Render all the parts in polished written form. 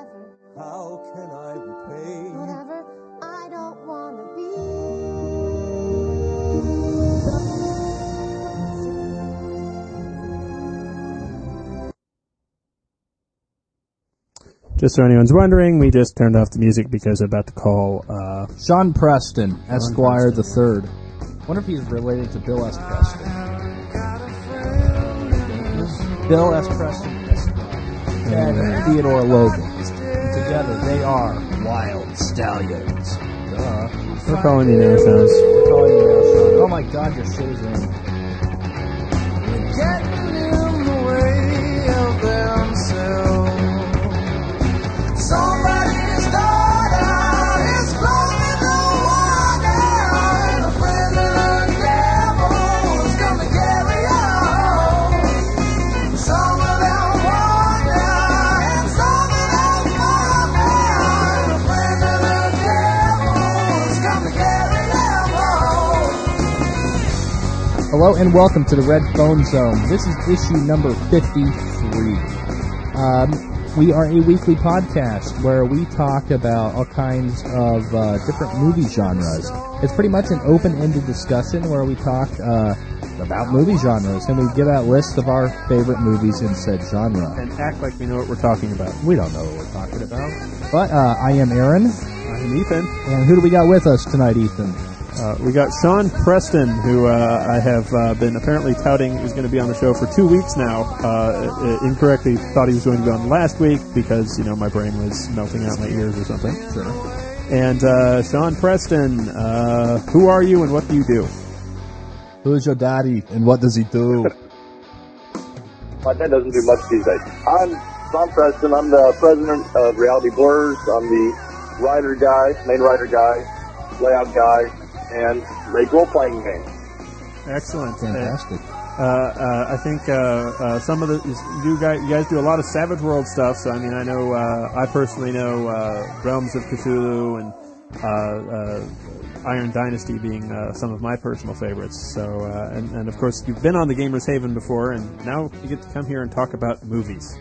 forever. How can I repay? Whatever I don't wanna be. Just so anyone's wondering, we just turned off the music because we're about to call Sean Preston, Esquire the Third. Wonder if he's related to Bill S. Preston. Bill S. Preston, Esquire. And Theodore Logan. Together, they are Wild Stallions. We're calling you now, Sean. We're calling you now, Sean. Oh my God, your shit is in. Getting in the way of themselves. Somebody's daughter is floating the water, and a friend of the devil is gonna carry on. Some of them wander, and some of them wander, and a friend of the devil is gonna carry them home. Hello and welcome to the Red Phone Zone. This is issue number 53. We are a weekly podcast where we talk about all kinds of different movie genres. It's pretty much an open-ended discussion where we talk about movie genres and we give out lists of our favorite movies in said genre. and act like we know what we're talking about. We don't know what we're talking about. But I am Aaron. I'm Ethan. And who do we got with us tonight, Ethan? We got Sean Preston, who I have been apparently touting is going to be on the show for 2 weeks now. Incorrectly thought he was going to be on last week because, you know, my brain was melting out my ears or something. Sure. And Sean Preston, who are you and what do you do? Who's your daddy and what does he do? My dad doesn't do much these days. I'm Tom Preston. I'm the president of Reality Blurs. I'm the writer guy, main writer guy, layout guy, and make role-playing games. Excellent. Fantastic. I think some of you guys do a lot of Savage World stuff. So I mean, I know I personally know Realms of Cthulhu and Iron Dynasty being some of my personal favorites. So and of course you've been on the Gamers Haven before, and now you get to come here and talk about movies.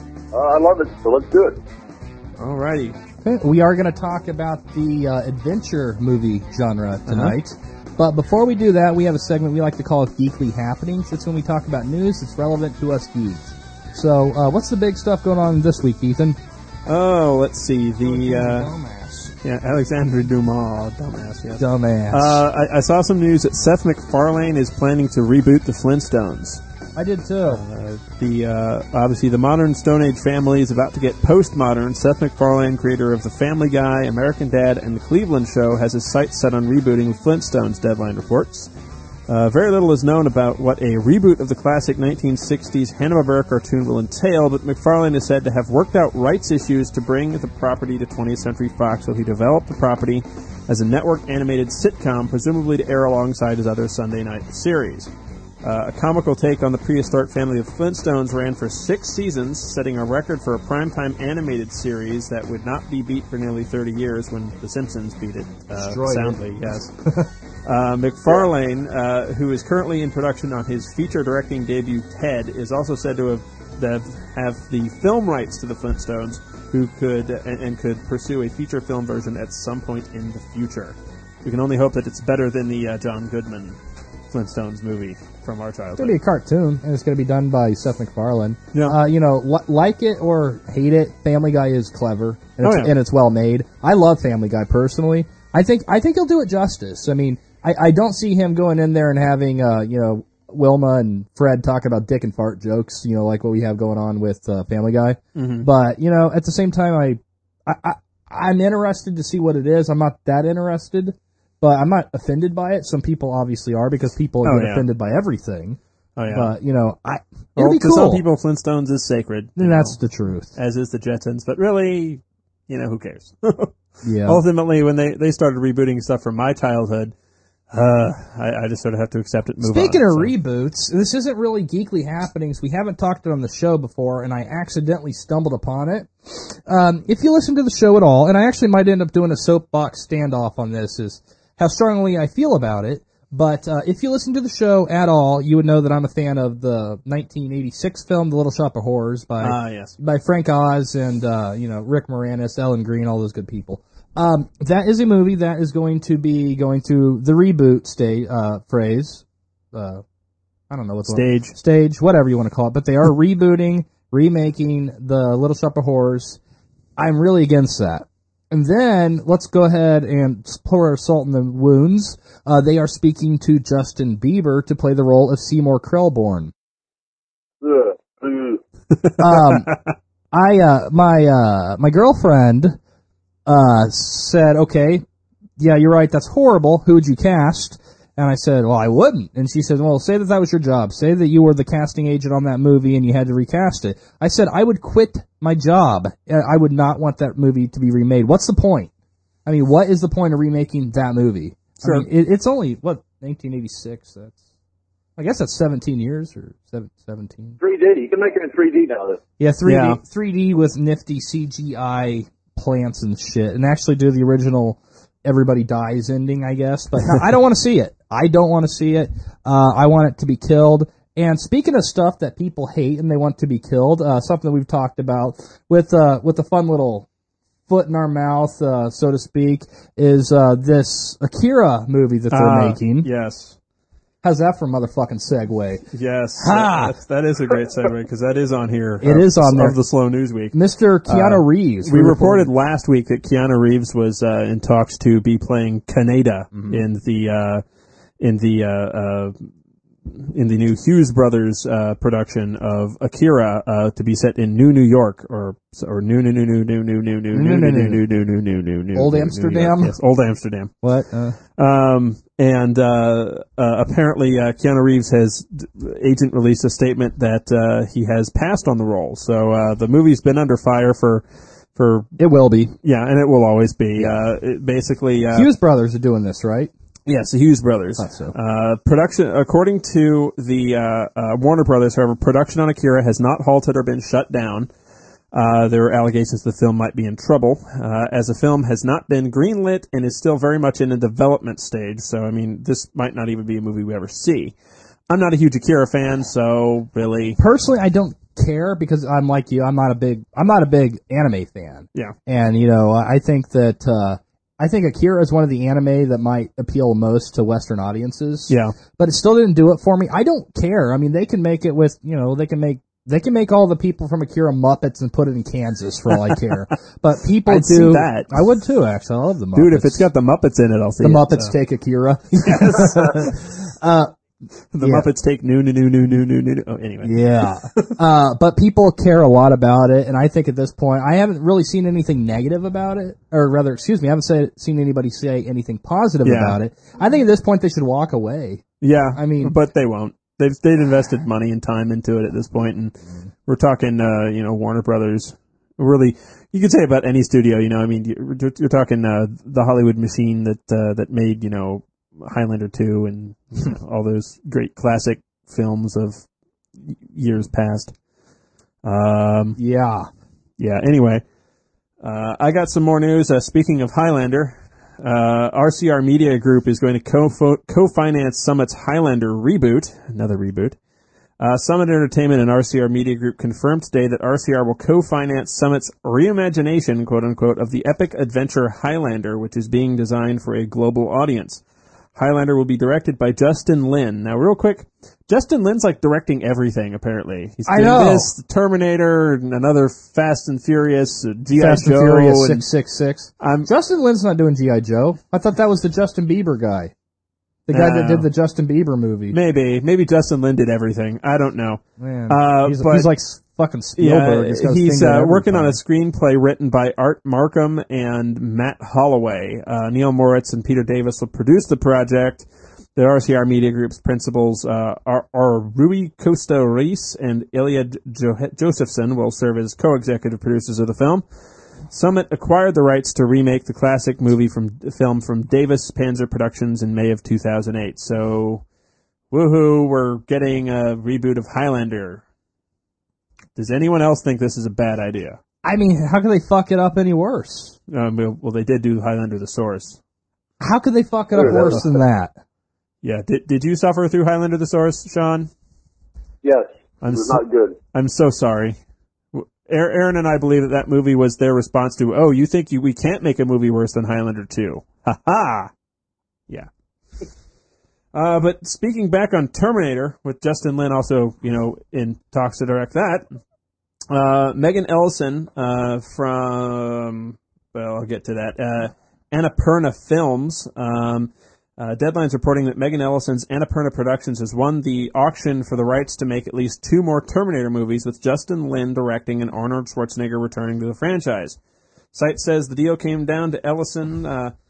I love it, so let's do it. Alrighty. Okay, we are going to talk about the adventure movie genre tonight. But before we do that, we have a segment we like to call Geekly Happenings. It's when we talk about news that's relevant to us geeks. So, what's the big stuff going on this week, Ethan? Oh, let's see. Dumbass. Yeah, Alexandre Dumas, dumbass. Yes. Dumbass. I saw some news that Seth MacFarlane is planning to reboot the Flintstones. I did too. Obviously the modern Stone Age family is about to get postmodern. Seth MacFarlane, creator of The Family Guy, American Dad, and The Cleveland Show, has his sights set on rebooting the Flintstones, Deadline reports. Very little is known about what a reboot of the classic 1960s Hanna-Barbera cartoon will entail, but MacFarlane is said to have worked out rights issues to bring the property to 20th Century Fox, so he developed the property as a network animated sitcom, presumably to air alongside his other Sunday night series. A comical take on the prehistoric family of Flintstones ran for 6 seasons, setting a record for a primetime animated series that would not be beat for nearly 30 years when The Simpsons beat it soundly. Yes. MacFarlane, who is currently in production on his feature directing debut Ted, is also said to have the film rights to the Flintstones, who could pursue a feature film version at some point in the future. We can only hope that it's better than the John Goodman Flintstones movie from our childhood. It's going to be a cartoon, and it's going to be done by Seth MacFarlane. Yeah. Like it or hate it, Family Guy is clever, and it's well made. I love Family Guy personally. I think he'll do it justice. I mean, I don't see him going in there and having, Wilma and Fred talk about dick and fart jokes, like what we have going on with Family Guy. Mm-hmm. But, at the same time, I'm interested to see what it is. I'm not that interested. But I'm not offended by it. Some people obviously are because people get offended by everything. Oh, yeah. But, it'll be cool. To some people, Flintstones is sacred. And that's the truth. As is the Jetsons. But really, who cares? Yeah. Ultimately, when they started rebooting stuff from my childhood, I just sort of have to accept it and move Speaking on. Of reboots, this isn't really Geekly Happenings. We haven't talked it on the show before, and I accidentally stumbled upon it. If you listen to the show at all, and I actually might end up doing a soapbox standoff on this, is how strongly I feel about it. But if you listen to the show at all, you would know that I'm a fan of the 1986 film, The Little Shop of Horrors, by Frank Oz and Rick Moranis, Ellen Green, all those good people. That is a movie that is going to be going through the reboot phrase. I don't know what's stage, whatever you want to call it. But they are remaking The Little Shop of Horrors. I'm really against that. And then, let's go ahead and pour our salt in the wounds. They are speaking to Justin Bieber to play the role of Seymour Krelborn. My girlfriend, said, okay, yeah, you're right, that's horrible. Who would you cast? And I said, well, I wouldn't. And she said, well, say that was your job. Say that you were the casting agent on that movie and you had to recast it. I said, I would quit my job. I would not want that movie to be remade. What's the point? I mean, what is the point of remaking that movie? Sure. I mean, it's only, 1986? I guess that's 17 years or 17. 3D. You can make it in 3D now. Yeah, 3D. Yeah. 3D with nifty CGI plants and shit. And actually do the original everybody dies ending, I guess. But no, I don't want to see it. I don't want to see it. I want it to be killed. And speaking of stuff that people hate and they want to be killed, something that we've talked about with a fun little foot in our mouth, so to speak, is this Akira movie that they're making. Yes. How's that for a motherfucking segue? Yes. That is a great segue because that is on here. It is on there. Of the Slow News Week. Mr. Keanu Reeves. We reported last week that Keanu Reeves was in talks to be playing Kaneda in the new Hughes Brothers production of Akira to be set in New York or new Old Amsterdam. Yes, Old Amsterdam. What? Apparently Keanu Reeves agent released a statement that he has passed on the role. So the movie's been under fire for it will be. Yeah, and it will always be. Basically Hughes Brothers are doing this, right? Yes, the Hughes Brothers. So. Production, according to the Warner Brothers, however, production on Akira has not halted or been shut down. There are allegations the film might be in trouble, as the film has not been greenlit and is still very much in the development stage. So, I mean, this might not even be a movie we ever see. I'm not a huge Akira fan, so really, personally, I don't care because I'm like you. I'm not a big anime fan. Yeah, and I think that. I think Akira is one of the anime that might appeal most to Western audiences. Yeah. But it still didn't do it for me. I don't care. I mean, they can make it with, they can make all the people from Akira Muppets and put it in Kansas for all I care. But people I'd see that. I would too, actually. I love the Muppets. Dude, if it's got the Muppets in it, I'll see it. The Muppets take Akira. Yes. The Muppets take new. Oh, anyway. Yeah. But people care a lot about it, and I think at this point, I haven't really seen anything negative about it, or rather, excuse me, I haven't seen anybody say anything positive about it. I think at this point they should walk away. Yeah. I mean, but they won't. They've invested money and time into it at this point, and we're talking, Warner Brothers. Really, you could say about any studio, I mean, you're talking the Hollywood machine that made, Highlander 2 and all those great classic films of years past. Yeah. Anyway, I got some more news. Speaking of Highlander, RCR Media Group is going to co-finance Summit's Highlander reboot. Another reboot. Summit Entertainment and RCR Media Group confirmed today that RCR will co-finance Summit's reimagination, quote-unquote, of the epic adventure Highlander, which is being designed for a global audience. Highlander will be directed by Justin Lin. Now, real quick, Justin Lin's like directing everything, apparently. He's doing this, Terminator, and another Fast and Furious, G.I. Joe. Fast and Furious 666. Justin Lin's not doing G.I. Joe. I thought that was the Justin Bieber guy. The guy that did the Justin Bieber movie. Maybe Justin Lin did everything. I don't know. Man, he's like fucking Spielberg. Yeah, he's working on a screenplay written by Art Markham and Matt Holloway. Neil Moritz and Peter Davis will produce the project. The RCR Media Group's principals are Rui Costa Reis and Ilya Josephson will serve as co-executive producers of the film. Summit acquired the rights to remake the classic film from Davis Panzer Productions in May of 2008. So, woohoo, we're getting a reboot of Highlander. Does anyone else think this is a bad idea? I mean, how could they fuck it up any worse? Well, they did do Highlander the Source. How could they fuck it up worse than that? Yeah. Did you suffer through Highlander the Source, Sean? Yes, it was not good. I'm so sorry. Aaron and I believe that movie was their response to, oh, you think we can't make a movie worse than Highlander 2. Ha ha! Yeah. But speaking back on Terminator, with Justin Lin also, in talks to direct that, Megan Ellison from, I'll get to that, Annapurna Films, Deadline's reporting that Megan Ellison's Annapurna Productions has won the auction for the rights to make at least 2 more Terminator movies, with Justin Lin directing and Arnold Schwarzenegger returning to the franchise. Site says the deal came down to Ellison's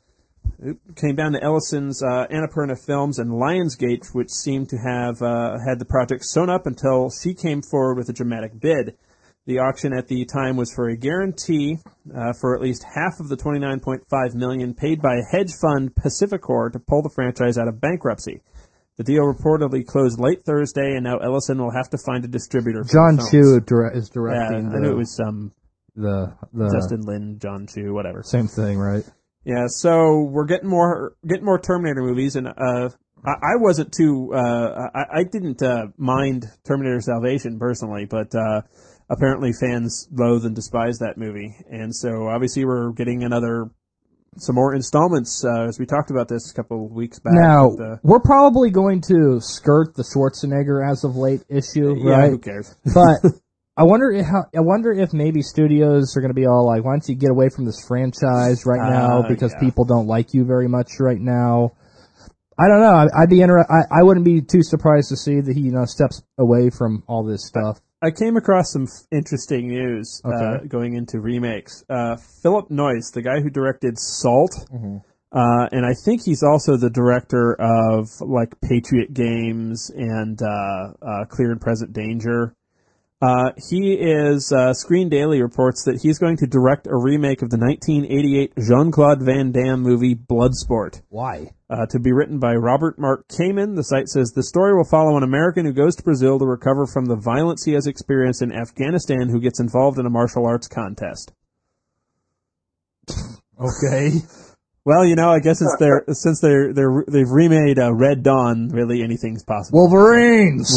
Annapurna Films and Lionsgate, which seemed to have had the project sewn up until she came forward with a dramatic bid. The auction at the time was for a guarantee for at least half of the $29.5 million paid by hedge fund Pacificor to pull the franchise out of bankruptcy. The deal reportedly closed late Thursday, and now Ellison will have to find a distributor. John Chu is directing. I knew it was the Justin Lin, John Chu, whatever. Same thing, right? Yeah. So we're getting more Terminator movies, and I wasn't too. I didn't mind Terminator Salvation personally, but. Apparently fans loathe and despise that movie. And so obviously we're getting some more installments, as we talked about this a couple of weeks back. Now, we're probably going to skirt the Schwarzenegger as of late issue, right? Yeah, who cares? But I wonder if maybe studios are going to be all like, why don't you get away from this franchise right now because people don't like you very much right now. I don't know. I'd be I wouldn't be too surprised to see that he steps away from all this stuff. I came across some interesting news going into remakes. Philip Noyce, the guy who directed Salt, and I think he's also the director of like Patriot Games and Clear and Present Danger. Screen Daily reports that he's going to direct a remake of the 1988 Jean-Claude Van Damme movie Bloodsport. Why? To be written by Robert Mark Kamen. The site says the story will follow an American who goes to Brazil to recover from the violence he has experienced in Afghanistan, who gets involved in a martial arts contest. Okay. Well, I guess since they've remade Red Dawn, really anything's possible. Wolverines.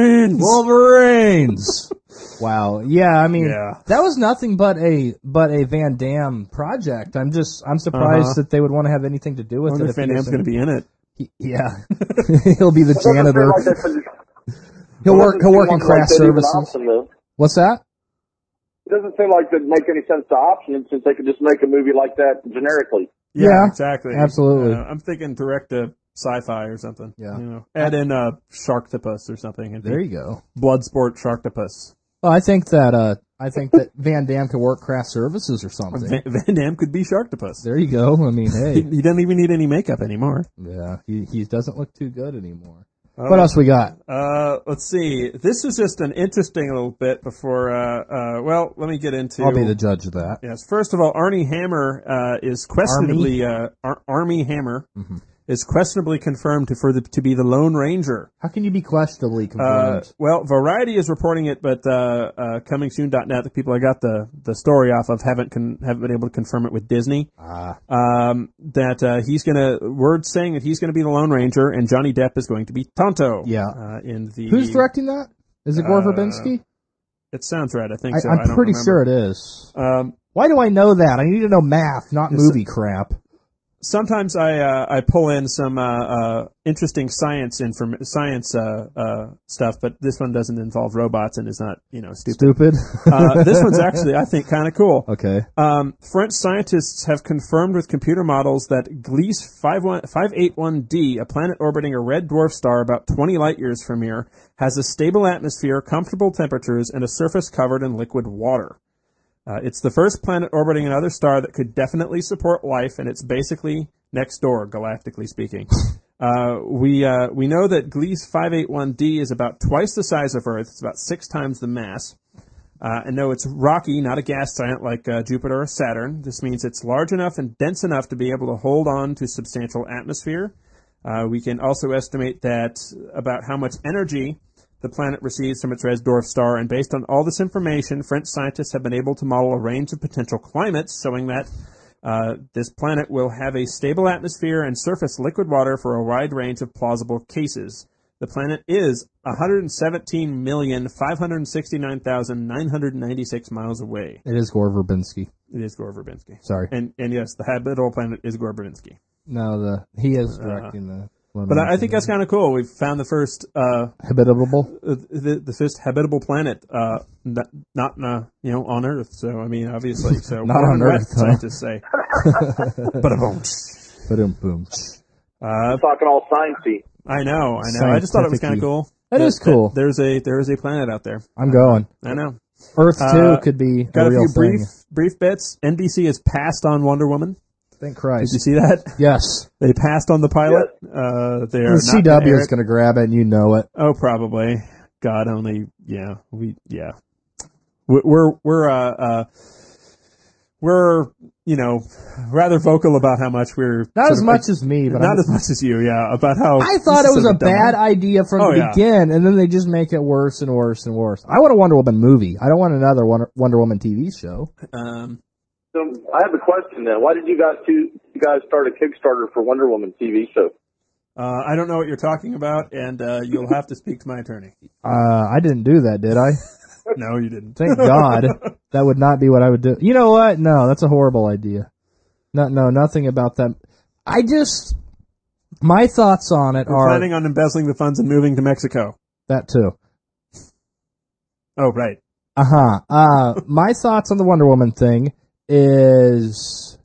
Wow. Yeah, I mean, that was nothing but a Van Damme project. I'm surprised that they would want to have anything to do with it. If Van Damme's going to be in it. Yeah. He'll be the janitor. He'll work in craft services. What's that? It doesn't seem like it'd make any sense to option it, since they could just make a movie like that generically. Yeah, exactly. Absolutely. I'm thinking direct to sci-fi or something. Yeah. Add in Sharktopus or something. There you go. Bloodsport Sharktopus. Well, I think that Van Damme could work craft services or something. Van Damme could be Sharktopus. There you go. I mean, hey. He doesn't even need any makeup anymore. Yeah, he doesn't look too good anymore. What else we got? Let's see. This was just an interesting little bit before, let me get into... I'll be the judge of that. Yes. First of all, Armie Hammer is questionably... Armie Hammer is questionably confirmed to be the Lone Ranger. How can you be questionably confirmed? Variety is reporting it, but ComingSoon.net, the people I got the story off of, haven't been able to confirm it with Disney. Word saying that he's gonna be the Lone Ranger, and Johnny Depp is going to be Tonto. Yeah. Who's directing that? Is it Gore Verbinski? It sounds right. I think so. I'm pretty sure it is. Why do I know that? I need to know math, not movie crap. Sometimes I pull in some interesting science stuff, but this one doesn't involve robots and is not stupid. This one's actually, I think, kind of cool. Okay. French scientists have confirmed with computer models that Gliese 581d, a planet orbiting a red dwarf star about 20 light years from here, has a stable atmosphere, comfortable temperatures, and a surface covered in liquid water. It's the first planet orbiting another star that could definitely support life, and it's basically next door, galactically speaking. We know that Gliese 581d is about twice the size of Earth. It's about 6 times the mass. And no, it's rocky, not a gas giant like Jupiter or Saturn. This means it's large enough and dense enough to be able to hold on to substantial atmosphere. We can also estimate that about how much energy the planet receives from its red dwarf star, and based on all this information, French scientists have been able to model a range of potential climates, showing that This planet will have a stable atmosphere and surface liquid water for a wide range of plausible cases. The planet is 117,569,996 miles away. It is Gore Verbinski. It is Gore Verbinski. Sorry. And yes, the habitable planet is Gore Verbinski. No, he is directing the... But I think that's kind of cool. We've found the first... habitable? The first habitable planet, not on Earth. So, I mean, obviously. So not on Earth, scientists say. Ba-da-boom. Ba-dum-boom. Talking all sciencey. I know. I just thought it was kind of cool. That is cool. There is a planet out there. I'm going. I know. Earth 2 could be got a real few thing. brief bits. NBC has passed on Wonder Woman. Thank Christ. Did you see that? Yes. They passed on the pilot. Yes. They are The CW is going to grab it, and you know it. Oh, probably. God only. Yeah. We're rather vocal about how much we're Not as much as me, but not as much as you. Yeah, about how I thought it was a bad idea from the begin, and then they just make it worse and worse and worse. I want a Wonder Woman movie. I don't want another Wonder Woman TV show. So I have a question then. Why did you guys start a Kickstarter for Wonder Woman TV show? I don't know what you're talking about, and you'll have to speak to my attorney. I didn't do that, did I? No, you didn't. Thank God. That would not be what I would do. You know what? No, that's a horrible idea. No, nothing about that. My thoughts on it We're planning on embezzling the funds and moving to Mexico. That too. Oh, right. My thoughts on the Wonder Woman thing is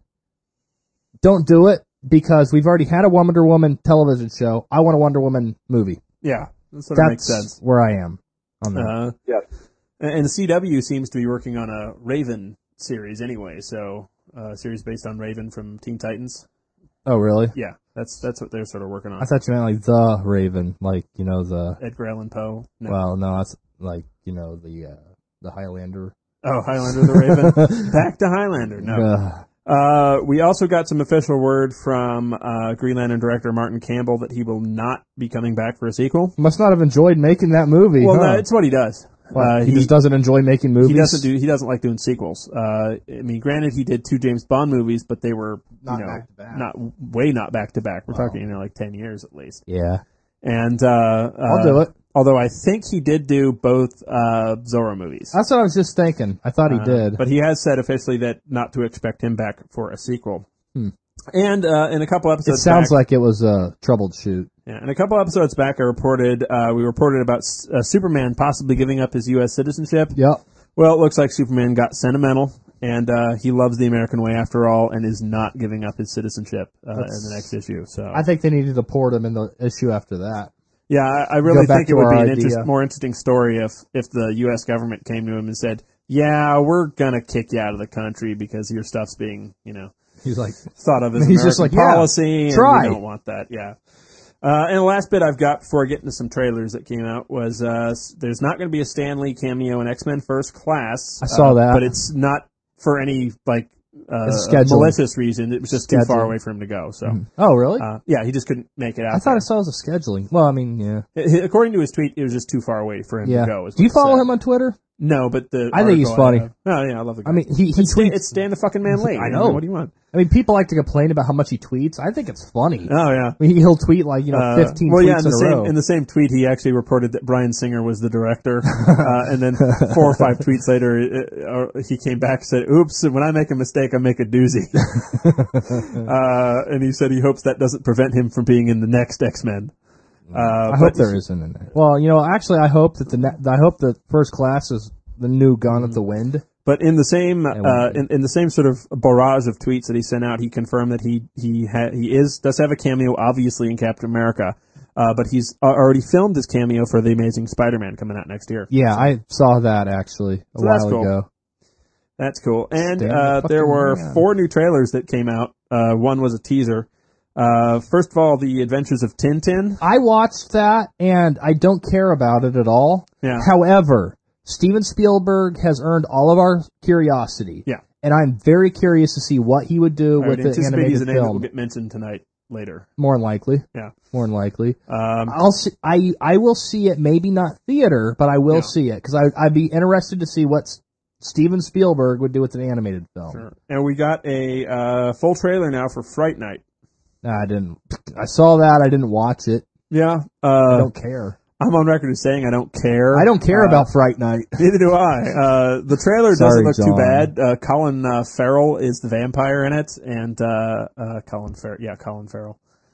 don't do it because we've already had a Wonder Woman television show. I want a Wonder Woman movie. Yeah, that sort of makes sense. Where I am on that. Yeah. And the CW seems to be working on a Raven series anyway, so a series based on Raven from Teen Titans. Oh, really? Yeah, that's what they're sort of working on. I thought you meant like the Raven, like, the... Edgar Allan Poe. No. Well, no, that's like, the Highlander. Oh, Highlander the Raven. Back to Highlander. No. We also got some official word from Green Lantern director Martin Campbell that he will not be coming back for a sequel. Must not have enjoyed making that movie. Well, no, it's what he does. He just doesn't enjoy making movies. He doesn't like doing sequels. I mean, granted, he did 2 James Bond movies, but they were not back to back. Not back to back. We're talking like 10 years at least. Yeah. And I'll do it. Although I think he did do both Zorro movies. That's what I was just thinking. I thought he did. But he has said officially that not to expect him back for a sequel. And in a couple episodes it sounds back, like it was a troubled shoot. Yeah, in a couple episodes back, we reported about Superman possibly giving up his U.S. citizenship. Yep. Well, it looks like Superman got sentimental, and he loves the American way after all, and is not giving up his citizenship in the next issue. So I think they needed to port him in the issue after that. Yeah, I really think it would be an more interesting story if the U.S. government came to him and said, "Yeah, we're gonna kick you out of the country because your stuff's being, he's like thought of as he's American just like, policy, and try. we don't want that." Yeah. And the last bit I've got before I get into some trailers that came out was there's not going to be a Stan Lee cameo in X-Men First Class. I saw that, but it's not for any malicious reason. It was just too far away for him to go. So. Oh, really? Yeah, he just couldn't make it out. I thought I saw it as a scheduling. Well, I mean, yeah. According to his tweet, it was just too far away for him to go. Do you follow him on Twitter? No, but I think he's funny. Oh, yeah, I love the guy. I mean, he tweets. It's Stan the fucking man Lee. I know. What do you want? I mean, people like to complain about how much he tweets. I think it's funny. Oh, yeah. I mean, he'll tweet 15 tweets in a row. In the same tweet, he actually reported that Bryan Singer was the director. And then 4 or 5 tweets later, he came back and said, "Oops, when I make a mistake, I make a doozy." And he said he hopes that doesn't prevent him from being in the next X-Men. I hope there isn't in there. Well, actually, I hope that First Class is the new Gone with the Wind. But in the same in the same sort of barrage of tweets that he sent out, he confirmed that he does have a cameo, obviously, in Captain America, but he's already filmed his cameo for The Amazing Spider-Man coming out next year. Yeah, I saw that actually a while ago. That's cool. And there were 4 new trailers that came out. One was a teaser. First of all, The Adventures of Tintin. I watched that, and I don't care about it at all. Yeah. However, Steven Spielberg has earned all of our curiosity. Yeah. And I'm very curious to see what he would do with the animated film. That will film. get mentioned tonight later. More than likely. Yeah. More than likely. I'll see, I will see it, maybe not theater, but I will see it, because I'd be interested to see what Steven Spielberg would do with an animated film. Sure. And we got a full trailer now for Fright Night. I didn't. I saw that. I didn't watch it. Yeah. I don't care. I'm on record as saying I don't care. I don't care about Fright Night. Neither do I. The trailer Sorry, doesn't look John. too bad. Colin Farrell is the vampire in it, and Colin Farrell.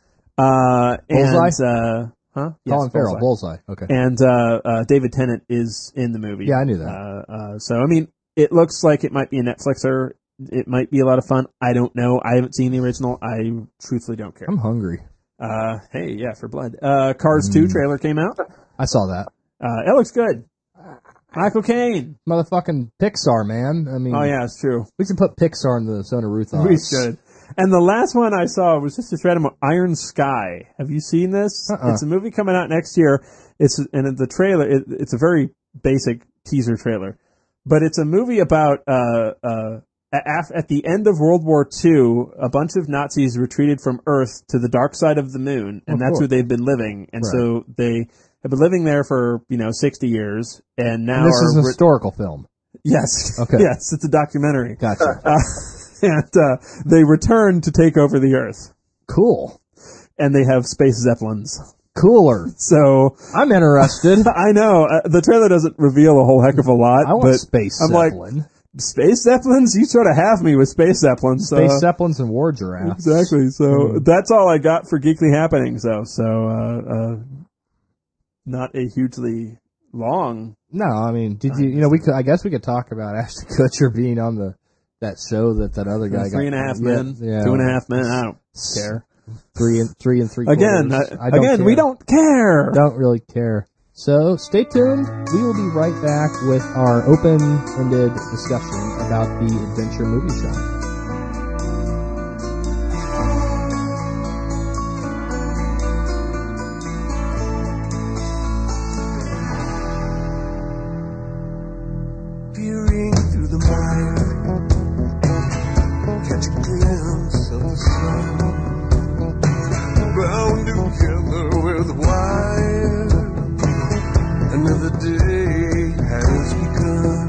Bullseye? Huh? Colin Yes, Farrell, Bullseye. Okay. And David Tennant is in the movie. Yeah, I knew that. So I mean, it looks like it might be a Netflixer. It might be a lot of fun. I don't know. I haven't seen the original. I truthfully don't care. I'm hungry. Hey, yeah, for blood. Cars 2 trailer came out. I saw that. It looks good. Michael Caine. Motherfucking Pixar, man. I mean, Oh yeah, it's true. we should put Pixar in the Zona Ruth house. We should. And the last one I saw was just a shred of Iron Sky. Have you seen this? It's a movie coming out next year. And in the trailer, it's a very basic teaser trailer, but it's a movie about at the end of World War II, a bunch of Nazis retreated from Earth to the dark side of the moon, and that's where they've been living. And so they have been living there for 60 years, and now And this is a historical film. Yes. Okay. Yes, it's a documentary. Gotcha. And they return to take over the Earth. Cool. And they have space zeppelins. Cooler. So I'm interested. I know the trailer doesn't reveal a whole heck of a lot. I want but space I'm zeppelin. like, space zeppelins? You sort of have me with space zeppelins. So, Space zeppelins and war giraffes. exactly. So that's all I got for Geekly Happenings, though. So not a hugely long. No, I mean, did you? We could. I guess we could talk about Ashton Kutcher being on that show that other guy got. 3.5 Men, Yeah, 2.5 Men. I don't care. 3 and 3/4. Again, I don't care. we don't care. Don't really care. So stay tuned. We will be right back with our open-ended discussion about the adventure movie genre. Peering through the mire, catch a glimpse of the sun, bound together with wire. Another day has begun,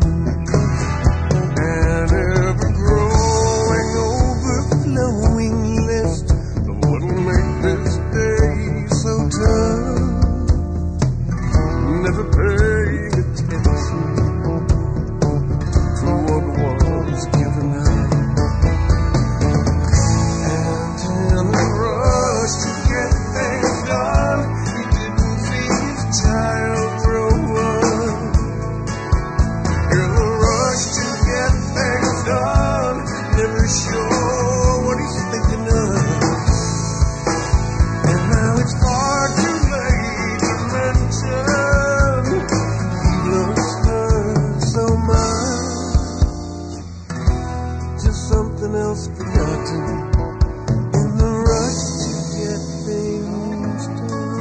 and ever growing, overflowing list of what'll make this day so tough. Never paid attention to what was given up, and in the rush to get things done, he didn't see his child grow up. In the rush to get things done, never sure what he's thinking of, and now it's far too late to mention he loves her so much. Just something else forgotten in the rush to get things done.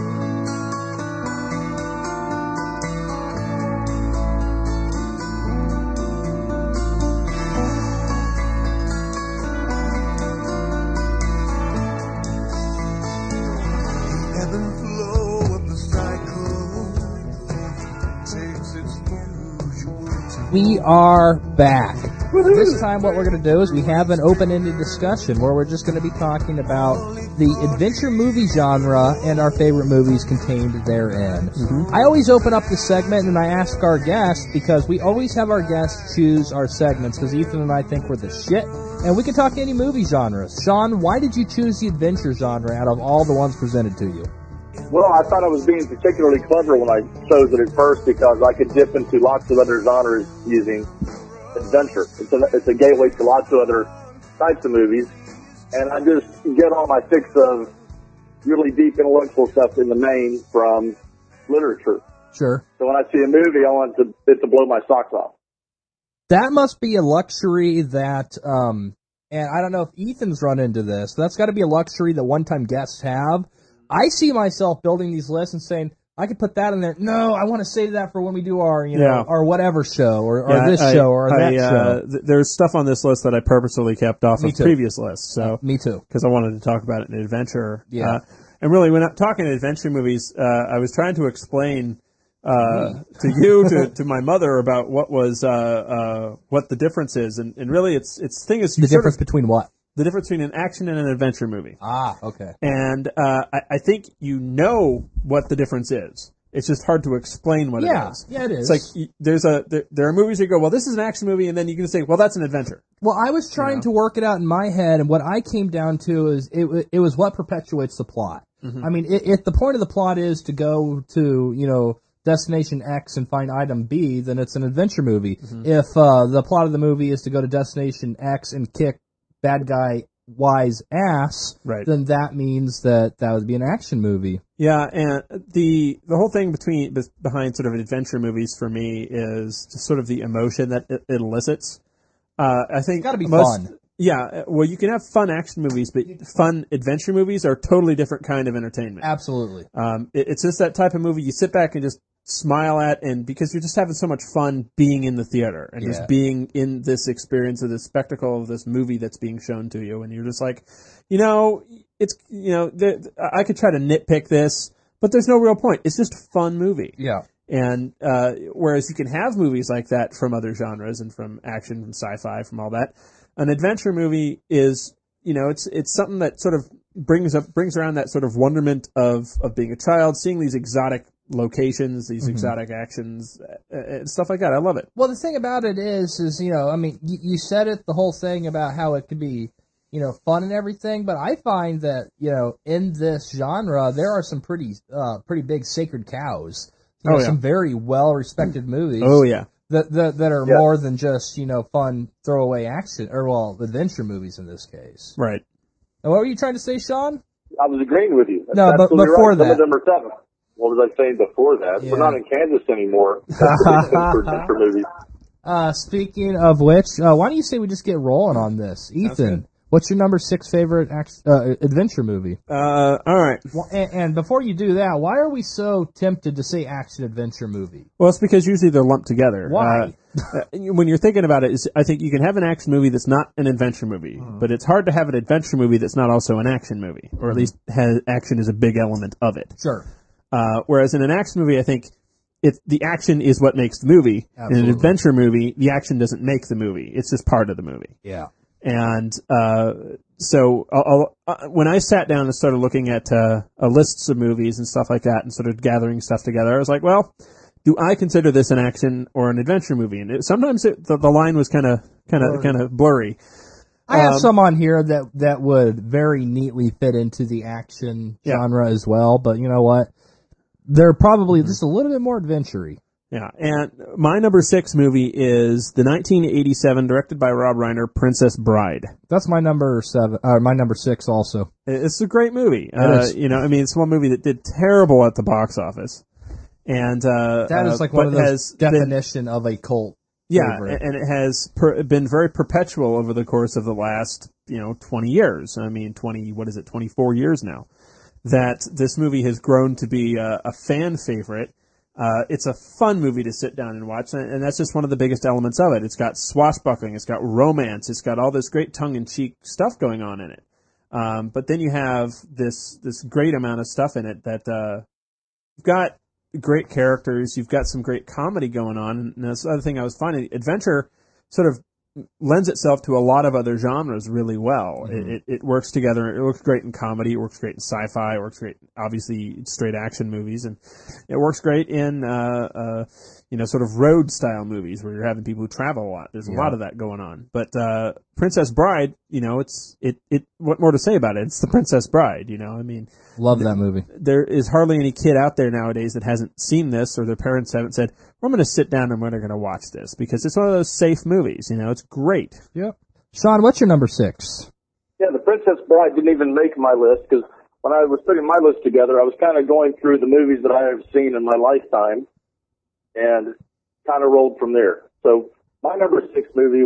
The ebb and flow of the cycle takes its usual time. We are back. This time what we're going to do is we have an open-ended discussion where we're just going to be talking about the adventure movie genre and our favorite movies contained therein. I always open up the segment and I ask our guests, because we always have our guests choose our segments, because Ethan and I think we're the shit, and we can talk any movie genres. Sean, why did you choose the adventure genre out of all the ones presented to you? Well, I thought I was being particularly clever when I chose it at first because I could dip into lots of other genres using adventure. It's a gateway to lots of other types of movies, and I just get all my fix of really deep intellectual stuff in the main from literature. Sure. So when I see a movie, I want it to blow my socks off. That must be a luxury that, and I don't know if Ethan's run into this, but that's got to be a luxury that one-time guests have. I see myself building these lists and saying, I could put that in there. No, I want to save that for when we do our, our whatever show, or this show, or that show. There's stuff on this list that I purposely kept off Me of too. previous lists. So Me too. because I wanted to talk about it in adventure. Yeah. And really, when I'm talking adventure movies, I was trying to explain to you, to my mother about what was what the difference is, and really it's thing is The difference between what? the difference between an action and an adventure movie. Ah, okay. And I think you know what the difference is. It's just hard to explain what it is. Yeah, it is. It's like there are movies you go, well, this is an action movie, and then you can say, well, that's an adventure. Well, I was trying to work it out in my head, and what I came down to is it was what perpetuates the plot. I mean, if the point of the plot is to go to, Destination X and find item B, then it's an adventure movie. If the plot of the movie is to go to Destination X and kick bad guy Y's ass, Right. then that means that would be an action movie. Yeah, and the whole thing behind sort of adventure movies for me is just sort of the emotion that it elicits. I think It's got to be fun. Yeah, well, you can have fun action movies, but fun adventure movies are a totally different kind of entertainment. Absolutely. It's just that type of movie you sit back and just smile at, and because you're just having so much fun being in the theater and just being in this experience of this spectacle of this movie that's being shown to you, and you're just like, it's I could try to nitpick this, but there's no real point. It's just a fun movie. Yeah. And whereas you can have movies like that from other genres and from action, from sci-fi, from all that, an adventure movie is, it's something that sort of brings around that sort of wonderment of being a child, seeing these exotic locations, these exotic actions, and stuff like that. I love it. Well, the thing about it is you said it, the whole thing about how it could be, fun and everything, but I find that, in this genre, there are some pretty big sacred cows. Some very well-respected movies. Oh, yeah. That are more than just, fun throwaway action, or, adventure movies in this case. Right. And what were you trying to say, Sean? I was agreeing with you. No, That's but absolutely before right. Some that. of them are tough. What was I saying before that? Yeah. We're not in Kansas anymore. for movies. Speaking of which, why don't you say we just get rolling on this? Ethan, what's your number 6 favorite adventure movie? All right. Well, and before you do that, why are we so tempted to say action-adventure movie? Well, it's because usually they're lumped together. Why? When you're thinking about it, I think you can have an action movie that's not an adventure movie, but it's hard to have an adventure movie that's not also an action movie, or at least action is a big element of it. Sure. Whereas in an action movie, I think the action is what makes the movie. Absolutely. In an adventure movie, the action doesn't make the movie. It's just part of the movie. Yeah. And so when I sat down and started looking at lists of movies and stuff like that and sort of gathering stuff together, I was like, well, do I consider this an action or an adventure movie? And sometimes the line was kind of blurry. I have some on here that would very neatly fit into the action genre as well, but you know what? They're probably just a little bit more adventure-y. Yeah, and my number 6 movie is the 1987, directed by Rob Reiner, Princess Bride. That's my number 7, my number 6 also. It's a great movie. It is. It's one movie that did terrible at the box office. And that is like one of those definition of a cult. Yeah, favorite. and it has been very perpetual over the course of the last, 20 years. 24 years now. That this movie has grown to be a fan favorite. It's a fun movie to sit down and watch, and that's just one of the biggest elements of it. It's got swashbuckling, it's got romance, it's got all this great tongue-in-cheek stuff going on in it. But then you have this great amount of stuff in it that you've got great characters, you've got some great comedy going on, and that's the other thing I was finding. Adventure sort of lends itself to a lot of other genres really well. Mm-hmm. It works together. It works great in comedy. It works great in sci-fi. It works great, obviously, straight action movies, and it works great in sort of road style movies where you're having people who travel a lot. There's a lot of that going on. But Princess Bride, what more to say about it? It's the Princess Bride. Love that movie. There is hardly any kid out there nowadays that hasn't seen this, or their parents haven't said, "I'm going to sit down and we're going to watch this," because it's one of those safe movies. It's great. Yep. Sean, what's your number 6? Yeah, The Princess Bride didn't even make my list because when I was putting my list together, I was kind of going through the movies that I have seen in my lifetime and kind of rolled from there. So my number 6 movie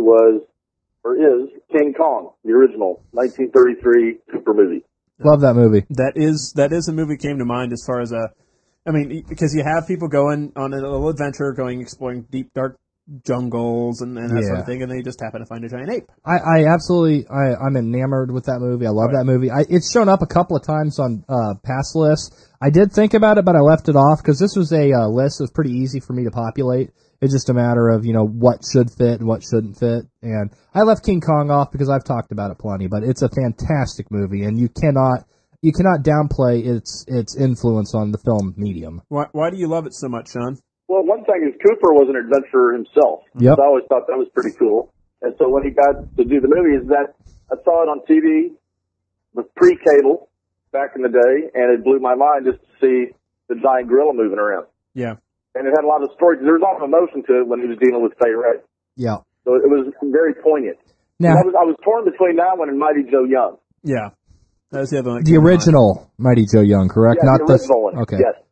is King Kong, the original 1933 super movie. Love that movie. That is a movie that came to mind as far as because you have people going on a little adventure, exploring deep, dark jungles and that sort of thing, and they just happen to find a giant ape. I'm enamored with that movie. I love that movie. It's shown up a couple of times on past lists. I did think about it, but I left it off because this was a list that was pretty easy for me to populate. It's just a matter of, what should fit and what shouldn't fit. And I left King Kong off because I've talked about it plenty, but it's a fantastic movie, and you cannot downplay its influence on the film medium. Why do you love it so much, Sean? Well, one thing is Cooper was an adventurer himself. Yep. So I always thought that was pretty cool. And so when he got to do the movie, I saw it on TV with pre-cable back in the day, and it blew my mind just to see the giant gorilla moving around. Yeah. And it had a lot of stories. There was a lot of emotion to it when he was dealing with Fay Wray. Yeah. So it was very poignant. Now, I was torn between that one and Mighty Joe Young. Yeah. That was the other one. The original Mighty Joe Young, correct? Yeah, Not the original one. Okay. Yes.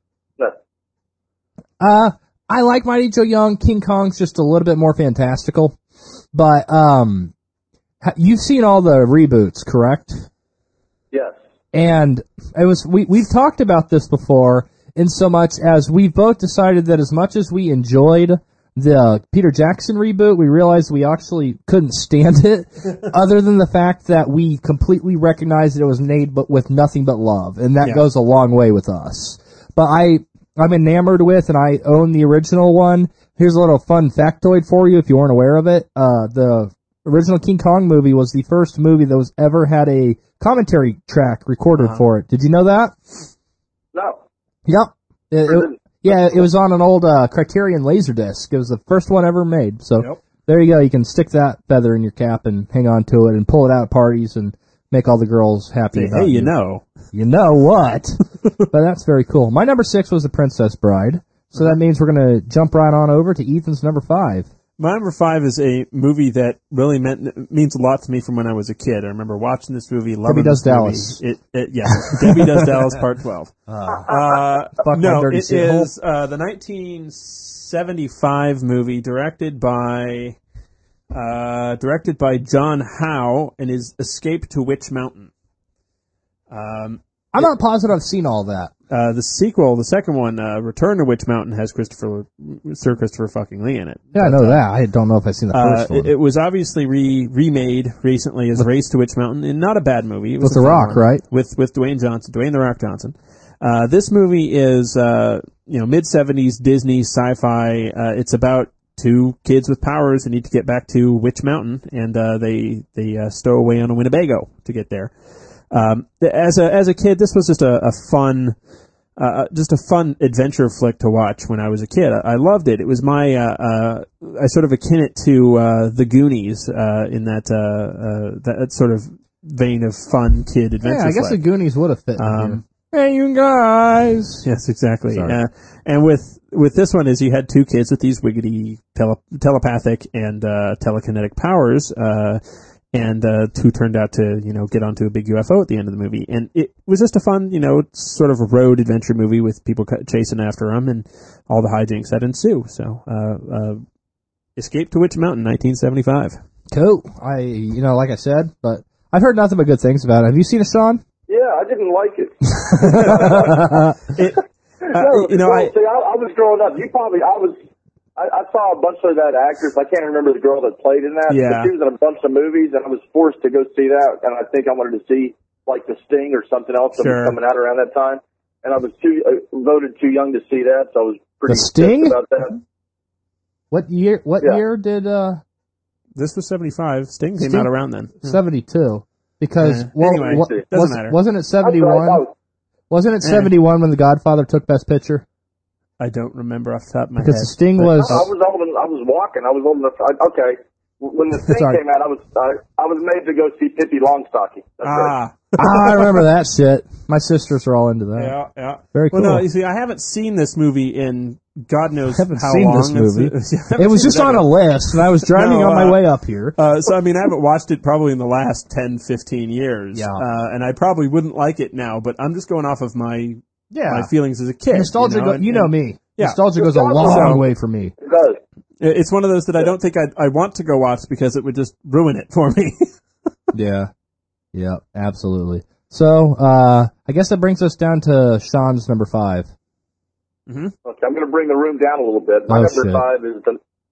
No. I like Mighty Joe Young. King Kong's just a little bit more fantastical. But you've seen all the reboots, correct? Yes. And we've talked about this before, in so much as we've both decided that as much as we enjoyed the Peter Jackson reboot, we realized we actually couldn't stand it, other than the fact that we completely recognized that it was made but with nothing but love, and that goes a long way with us. But I'm enamored with, and I own the original one. Here's a little fun factoid for you if you weren't aware of it. The original King Kong movie was the first movie that was ever had a commentary track recorded for it. Did you know that? No. Yep. It was on an old Criterion Laserdisc. It was the first one ever made. So there you go. You can stick that feather in your cap and hang on to it and pull it out at parties and make all the girls happy about it. Hey, you know. You know what? But that's very cool. My number 6 was The Princess Bride. So that means we're going to jump right on over to Ethan's number 5. My number 5 is a movie that really means a lot to me from when I was a kid. I remember watching this movie, loving Debbie Does this Dallas. movie. Debbie Does Dallas Part 12. No, it is the 1975 movie directed by John Howe and is Escape to Witch Mountain. I'm not positive I've seen all that. The sequel, the second one, Return to Witch Mountain, has Sir Christopher fucking Lee in it. Yeah, I know that. I don't know if I've seen the first one. It was obviously remade recently as Race to Witch Mountain, and not a bad movie. It was with The Rock, right? With Dwayne The Rock Johnson. This movie is mid-70s Disney sci-fi. It's about two kids with powers who need to get back to Witch Mountain, and they stow away on a Winnebago to get there. As a kid, this was just a fun adventure flick to watch when I was a kid. I loved it. It was I sort of akin it to The Goonies in that sort of vein of fun kid adventure. Yeah, I guess flick. The Goonies would have fit. Hey, you guys! Yes, exactly. And with this one, is you had two kids with these wiggity telepathic and telekinetic powers. And who turned out to, get onto a big UFO at the end of the movie. And it was just a fun, sort of a road adventure movie with people chasing after them and all the hijinks that ensue. So, Escape to Witch Mountain, 1975. Cool. Like I said, but I've heard nothing but good things about it. Have you seen it, Sean? Yeah, I didn't like it. I was growing up. I saw a bunch of that actress. I can't remember the girl that played in that. Yeah. But she was in a bunch of movies, and I was forced to go see that. And I think I wanted to see like The Sting or something else that was coming out around that time. And I was voted too young to see that, so I was pretty The Sting? pissed about that. What year? Year did? This was 75. Sting came out around then. 72. Because anyway, doesn't matter. Wasn't it 71? Wasn't it 71 when The Godfather took Best Picture? I don't remember off the top of my head. Because Sting was... I was old and I was walking. I was old enough. Okay. When The Sting came out, I was made to go see Pippi Longstocking. Right. I remember that shit. My sisters are all into that. Yeah. Very cool. Well, no, you see, I haven't seen this movie in God knows how long. This movie. It was just on a list, and I was driving on my way up here. So, I haven't watched it probably in the last 10, 15 years. Yeah. And I probably wouldn't like it now, but I'm just going off of my feelings as a kid. Nostalgia, you know me. Yeah. Nostalgia goes a long way for me. It does. It's one of those that I don't think I want to go watch because it would just ruin it for me. Yeah, absolutely. So, I guess that brings us down to Sean's number 5. Mm-hmm. Okay, I'm going to bring the room down a little bit. My number 5 is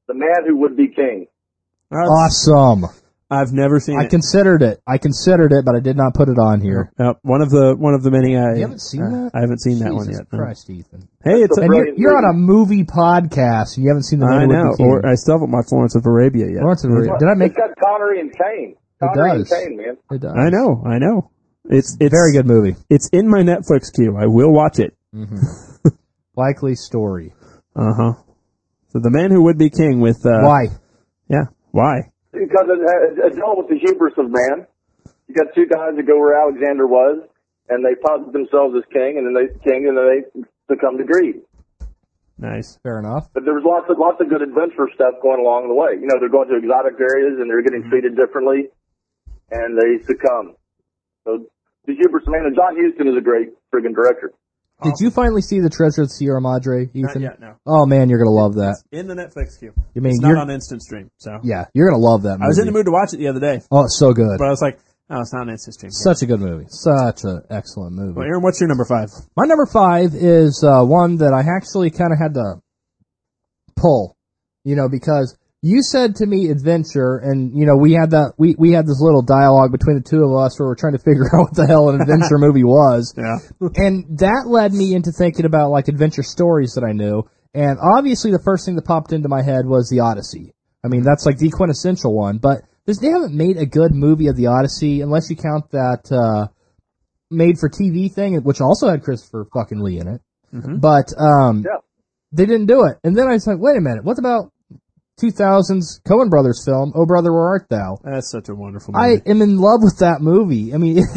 The Man Who Would Be King. Awesome. I've never seen it. considered it. I considered it, but I did not put it on here. One of the many. You haven't seen that? I haven't seen that one Jesus yet. No. Christ, Ethan. Hey, it's And you're on a movie podcast, and you haven't seen the I Man Who Would know. Be King. Or I still haven't watched Lawrence of Arabia yet. Lawrence of Arabia. Did I make It's got Connery and Kane. It Connery does. and Kane, man. it? Does. I know. It's Very good movie. It's in my Netflix queue. I will watch it. Likely story. So The Man Who Would Be King with Why? Yeah. Why? Because it dealt with the hubris of man. You got two guys that go where Alexander was, and they posit themselves as king, and then they succumb to greed. Nice. Fair enough. But there was lots of good adventure stuff going along the way. You know, they're going to exotic areas, and they're getting treated differently, and they succumb. So the hubris of man, and John Huston is a great friggin' director. Did you finally see The Treasure of the Sierra Madre, Ethan? Not yet, no. Oh man, you're gonna love that. In the Netflix queue. You mean it's not on Instant Stream, so. Yeah, you're gonna love that movie. I was in the mood to watch it the other day, Oh, it's so good. but I was like, oh, it's not on Instant Stream. Such a good movie. Such an excellent movie. Well, Aaron, what's your number 5? My number 5 is one that I actually kind of had to pull, because you said to me adventure, and we had we had this little dialogue between the two of us where we're trying to figure out what the hell an adventure movie was. Yeah. And that led me into thinking about like adventure stories that I knew. And obviously the first thing that popped into my head was the Odyssey. I mean, that's like the quintessential one, but they haven't made a good movie of the Odyssey unless you count that made for TV thing, which also had Christopher fucking Lee in it. But they didn't do it. And then I was like, wait a minute, what about 2000's Coen Brothers film, Oh Brother, Where Art Thou? That's such a wonderful movie. I am in love with that movie. I mean,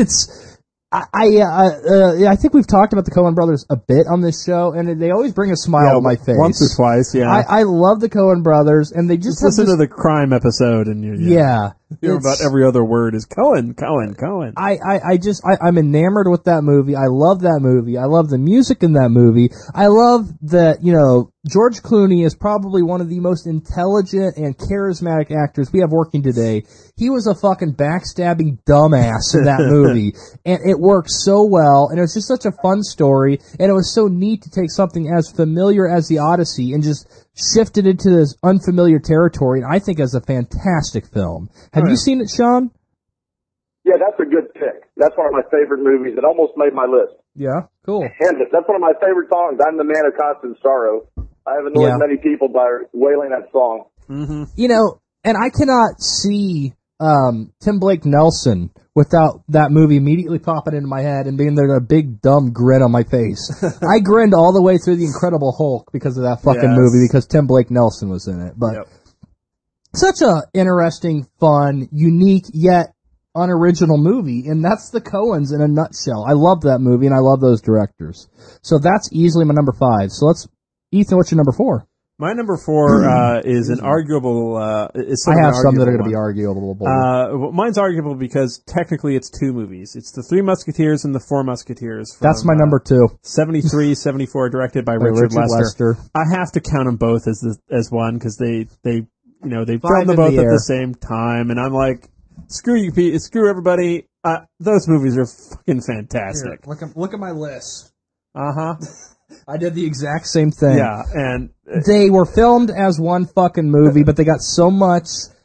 I think we've talked about the Coen Brothers a bit on this show, and they always bring a smile to my face. Once or twice, yeah. I love the Coen Brothers, and they just listen to the crime episode, and you hear about every other word is Coen. I'm enamored with that movie. I love that movie. I love the music in that movie. I love that, George Clooney is probably one of the most intelligent and charismatic actors we have working today. He was a fucking backstabbing dumbass in that movie, and it worked so well, and it was just such a fun story, and it was so neat to take something as familiar as the Odyssey and just shift it into this unfamiliar territory, and I think it's a fantastic film. Have you seen it, Sean? Yeah, that's a good pick. That's one of my favorite movies. It almost made my list. Yeah, cool. And that's one of my favorite songs. I'm the Man of Constant Sorrow. I have annoyed many people by wailing that song. And I cannot see Tim Blake Nelson without that movie immediately popping into my head and being there a big dumb grin on my face. I grinned all the way through The Incredible Hulk because of that fucking movie, because Tim Blake Nelson was in it. But such a interesting, fun, unique, yet unoriginal movie, and that's the Coens in a nutshell. I love that movie, and I love those directors. So that's easily my number 5. So Ethan, what's your number 4? My number 4 is an arguable. I have some that are going to be arguable. Mine's arguable because technically it's 2 movies. It's The Three Musketeers and The Four Musketeers. That's my number 2. 73, 74, directed by Richard Lester. I have to count them both as one because they filmed them both at the same time, and I'm like, screw you, Pete. Screw everybody. Those movies are fucking fantastic. Here, look at my list. Uh-huh. I did the exact same thing. Yeah, and they were filmed as one fucking movie, but they got so much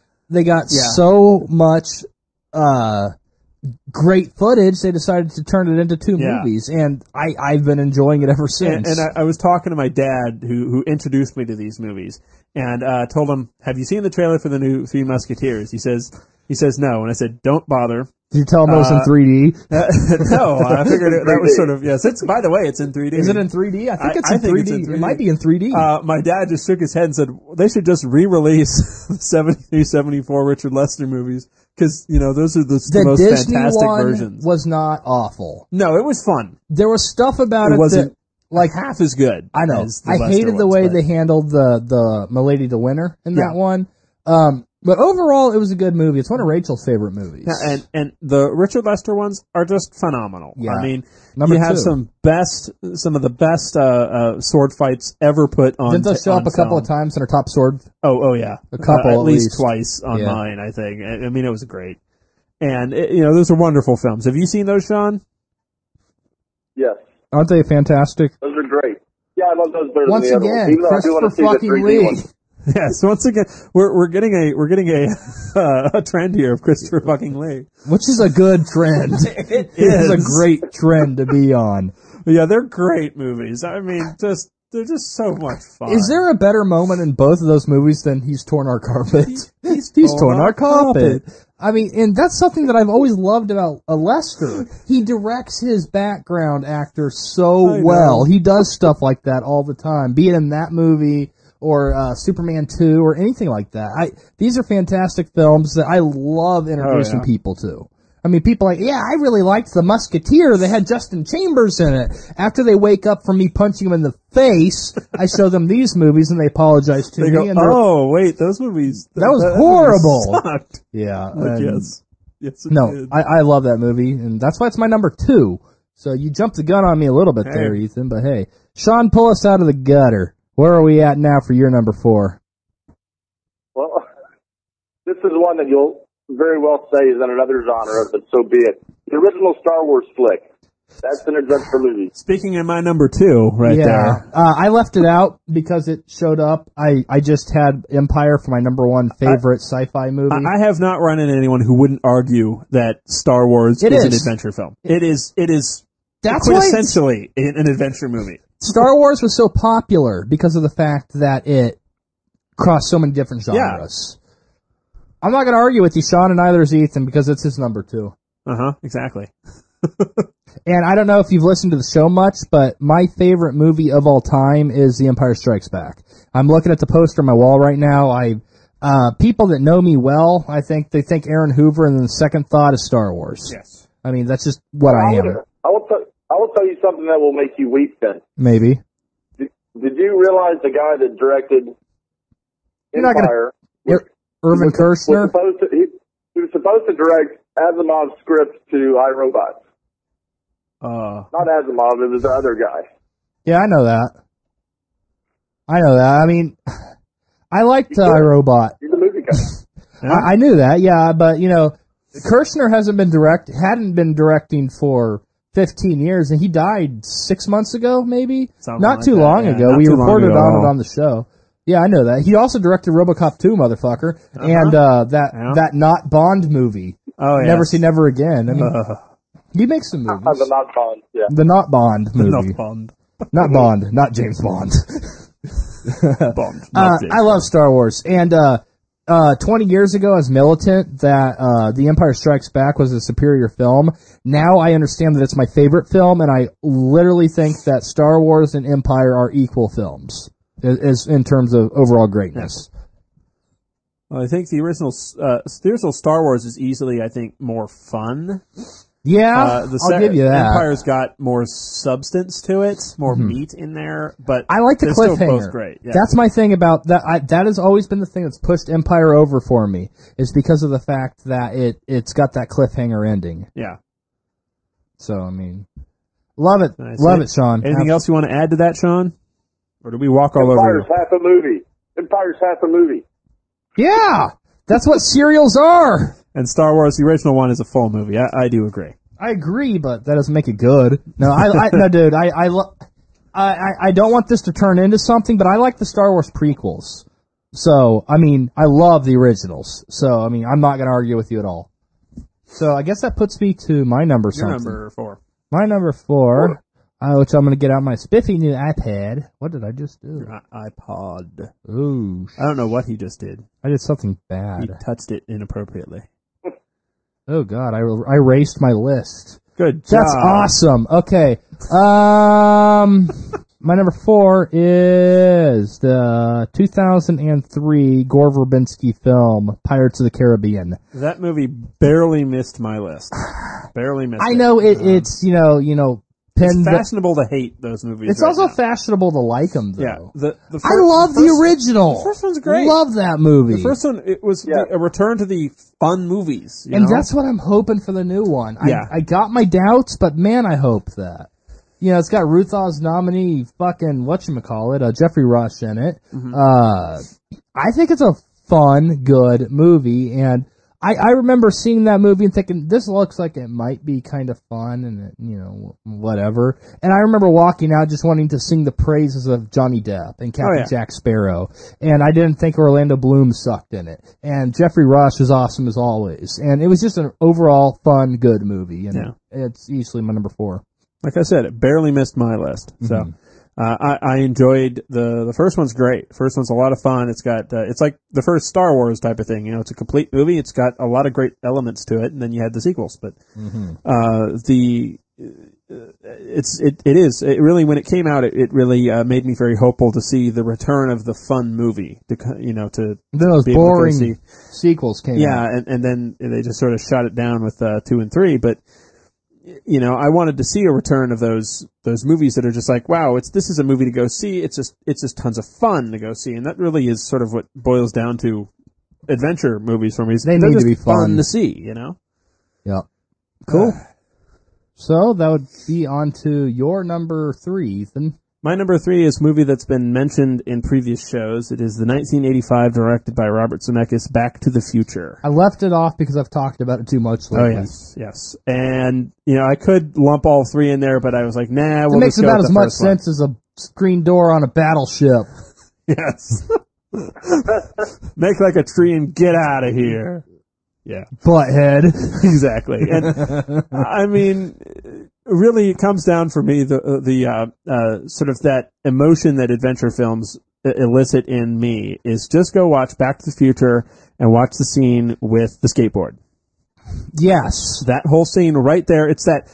great footage, they decided to turn it into 2 movies, and I've been enjoying it ever since. And I was talking to my dad, who introduced me to these movies, and told him, "Have you seen the trailer for the new Three Musketeers?" He says no, and I said, "Don't bother." Did you tell him it was in 3D? No, I figured that was sort of, yes. By the way, it's in 3D. Is it in 3D? I think it's in 3D. It might be in 3D. My dad just shook his head and said, they should just re-release the 73, 74 Richard Lester movies, because, those are the most Disney fantastic one versions. Was not awful. No, it was fun. There was stuff about it wasn't that, like, half as good. I know. As the I Lester hated the ones, way but they handled the Milady the Winner in that one. But overall, it was a good movie. It's one of Rachel's favorite movies. Yeah, and the Richard Lester ones are just phenomenal. Yeah. I mean, Number you have 2. some of the best sword fights ever put on. Didn't those show up a couple of times in our top sword? Oh yeah, a couple at at least twice on mine. I think. I mean, it was great, and those are wonderful films. Have you seen those, Sean? Yes. Aren't they fantastic? Those are great. Yeah, I love those better Once than the other again, ones. Even though I do want to Christopher see the fucking 3D Lee. ones. Yes, once again, we're getting a trend here of Christopher fucking Lee, which is a good trend. It is a great trend to be on. Yeah, they're great movies. I mean, they're just so much fun. Is there a better moment in both of those movies than he's torn our carpet? He's torn our carpet. I mean, and that's something that I've always loved about Lester. He directs his background actors so well. He does stuff like that all the time, be it in that movie or Superman 2 or anything like that. These are fantastic films that I love introducing people to. I mean, people are like, yeah, I really liked The Musketeer. They had Justin Chambers in it. After they wake up from me punching them in the face, I show them these movies and they apologize to me. Go, and oh, wait, those movies. That was horrible. Sucked. Yeah. Yes. Yes, it did. I love that movie, and that's why it's my number 2. So you jumped the gun on me a little bit there, Ethan, but hey. Sean, pull us out of the gutter. Where are we at now for your number 4? Well, this is one that you'll very well say is in another genre, but so be it. The original Star Wars flick. That's an adventure movie. Speaking of my number 2 right there. I left it out because it showed up. I just had Empire for my number 1 favorite sci-fi movie. I have not run into anyone who wouldn't argue that Star Wars is an adventure film. It is That's quintessentially an adventure movie. Star Wars was so popular because of the fact that it crossed so many different genres. Yeah. I'm not going to argue with you, Sean, and neither is Ethan, because it's his number 2. Exactly. And I don't know if you've listened to the show much, but my favorite movie of all time is The Empire Strikes Back. I'm looking at the poster on my wall right now. People that know me well, I think they think Aaron Hoover, and then the second thought is Star Wars. Yes. I mean, that's just what I am. I will tell you something that will make you weep, then. Maybe. Did you realize the guy that directed Empire... Irvin Kershner? He was supposed to direct Asimov's script to iRobot. Not Asimov, it was the other guy. Yeah, I know that. I mean, I liked iRobot. He's a movie guy. I knew that, yeah, but, Kershner hadn't been directing for 15 years, and he died 6 months ago, maybe? Not too long ago. We reported on it on the show. Yeah, I know that. He also directed RoboCop 2, motherfucker, and that Not Bond movie. Oh, yeah. Never Say Never Again. I mean, he makes some movies. The Not Bond, yeah. The Not Bond movie. Not Bond. Not Bond, not James Bond. Bond. Not James I love Star Wars, and 20 years ago, I was militant that The Empire Strikes Back was a superior film. Now I understand that it's my favorite film, and I literally think that Star Wars and Empire are equal films. Is in terms of overall greatness. Well, I think the original Star Wars is easily, I think, more fun. Yeah, I'll give you that. Empire's got more substance to it, more meat in there, but I like the cliffhanger. Still both great. Yeah. That's my thing about that. That has always been the thing that's pushed Empire over for me, is because of the fact that it's got that cliffhanger ending. Yeah. So I mean, love it, love it, Sean. Anything else you want to add to that, Sean? Or do we walk all over you? Empire's half a movie. Yeah! That's what serials are! And Star Wars, the original one, is a full movie. I do agree. I agree, but that doesn't make it good. No, no, dude, I don't want this to turn into something, but I like the Star Wars prequels. So, I mean, I love the originals. So, I mean, I'm not going to argue with you at all. So, I guess that puts me to my number something. Your number 4. My number 4... which I'm going to get out my spiffy new iPad. What did I just do? Your iPod. Ooh. I don't know what he just did. I did something bad. He touched it inappropriately. Oh, God. I erased my list. Good job. That's awesome. Okay. My number 4 is the 2003 Gore Verbinski film, Pirates of the Caribbean. That movie barely missed my list. Barely missed it. I know it's, It's fashionable to hate those movies. It's also fashionable to like them, though. Yeah, the first, I love the original. The first one's great. Love that movie. The first one, it was a return to the fun movies. And that's what I'm hoping for the new one. Yeah. I got my doubts, but man, I hope that. It's got Ruth Oz nominee, fucking, whatchamacallit, Jeffrey Rush in it. Mm-hmm. I think it's a fun, good movie, and I remember seeing that movie and thinking, this looks like it might be kind of fun and, whatever. And I remember walking out just wanting to sing the praises of Johnny Depp and Captain Jack Sparrow. And I didn't think Orlando Bloom sucked in it. And Jeffrey Rush was awesome as always. And it was just an overall fun, good movie. And it's easily my number 4. Like I said, it barely missed my list. So. I enjoyed the first one's great. First one's a lot of fun. It's got it's like the first Star Wars type of thing. It's a complete movie. It's got a lot of great elements to it, and then you had the sequels. But it really, when it came out, it really made me very hopeful to see the return of the fun movie. Then those boring sequels came out. Yeah, and then they just sort of shut it down with 2 and 3, but. I wanted to see a return of those movies that are just like, wow, this is a movie to go see. It's just tons of fun to go see, and that really is sort of what boils down to adventure movies for me. They need to be fun to see, Yeah. Cool. So that would be on to your number 3, Ethan. My number 3 is a movie that's been mentioned in previous shows. It is the 1985, directed by Robert Zemeckis, Back to the Future. I left it off because I've talked about it too much lately. Oh, yes. And, I could lump all 3 in there, but I was like, nah, we'll It makes just go about with as the much first one. sense as a screen door on a battleship. Yes. Make like a tree and get out of here. Yeah. Butthead. Exactly. And, I mean... Really, it comes down for me the sort of that emotion that adventure films elicit in me is just go watch Back to the Future and watch the scene with the skateboard. Yes, that whole scene right there. It's that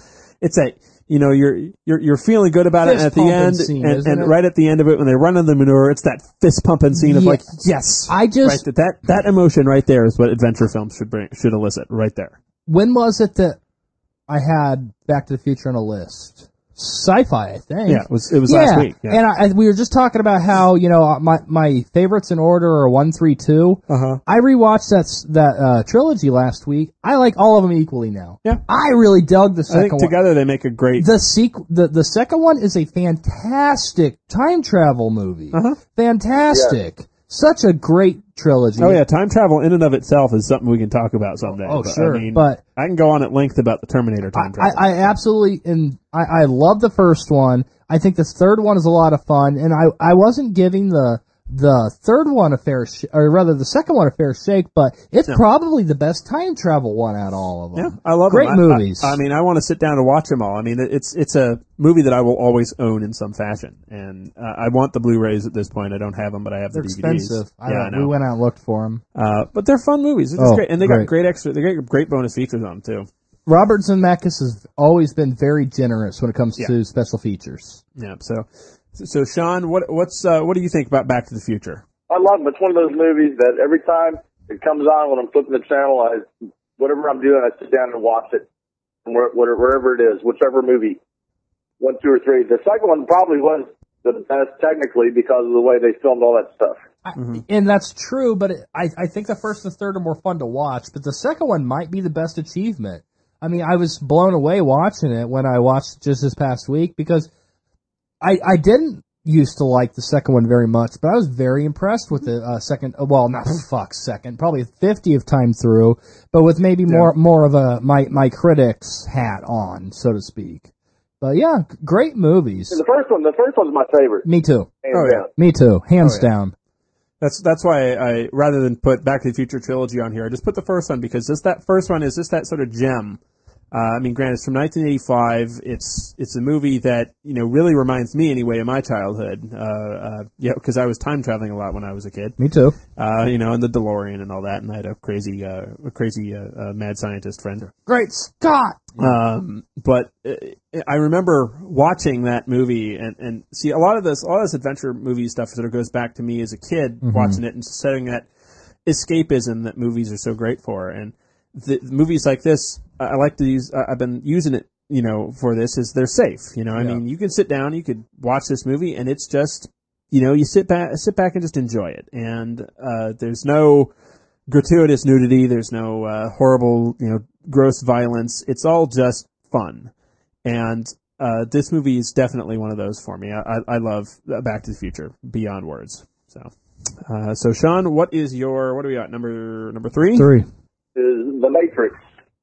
you're feeling good about it, and at the end, scene, and right at the end of it when they run on the manure, it's that fist pumping scene of like, yes, right, that emotion right there is what adventure films should elicit right there. When was it that I had Back to the Future on a list? Sci-fi, I think. Yeah, it was last week. Yeah. And we were just talking about how, my favorites in order are 1, 3, 2. I rewatched that trilogy last week. I like all of them equally now. Yeah. I really dug the second one. I think together they make a great... The second one is a fantastic time travel movie. Fantastic. Yeah. Such a great trilogy. Oh yeah, time travel in and of itself is something we can talk about someday. Oh, sure. But I can go on at length about the Terminator time travel. I absolutely, and I love the first one. I think this third one is a lot of fun, and I wasn't giving the third one a fair, or rather the second one a fair shake, but it's probably the best time travel one out of all of them. Yeah, I love great them. movies. I mean, I want to sit down and watch them all. I mean, it's a movie that I will always own in some fashion, and I want the Blu-rays at this point. I don't have them, but I have the DVDs. They're expensive. I know. We went out and looked for them. But they're fun movies. It's great, and they got great bonus features on them too. Robert Zemeckis has always been very generous when it comes to special features. Yeah. So Sean, what do you think about Back to the Future? I love them. It's one of those movies that every time it comes on when I'm flipping the channel, whatever I'm doing, I sit down and watch it, wherever it is, whichever movie, 1, 2, or 3. The second one probably was the best technically because of the way they filmed all that stuff. And that's true, but I think the first and third are more fun to watch, but the second one might be the best achievement. I mean, I was blown away watching it when I watched it just this past week because I didn't used to like the second one very much, but I was very impressed with the second. Well, not second, probably 50th time through, but with maybe more of a my critic's hat on, so to speak. But yeah, great movies. And the first one's my favorite. Me too. Hands down. Me too. Hands down. That's why I rather than put Back to the Future trilogy on here, I just put the first one because that first one is just that sort of gem. I mean, granted, it's from 1985. It's a movie that, really reminds me anyway of my childhood. Because I was time traveling a lot when I was a kid. Me too. And the DeLorean and all that, and I had a crazy mad scientist friend. Great Scott! But I remember watching that movie and see a lot of this adventure movie stuff sort of goes back to me as a kid watching it and setting that escapism that movies are so great for. And the movies like this, I like to use. I've been using it, for this. Is they're safe. I mean, you can sit down, you could watch this movie, and it's just, you sit back and just enjoy it. And there's no gratuitous nudity. There's no horrible, gross violence. It's all just fun. And this movie is definitely one of those for me. I love Back to the Future beyond words. So Sean, what do we got? Number 3? 3. is The Matrix.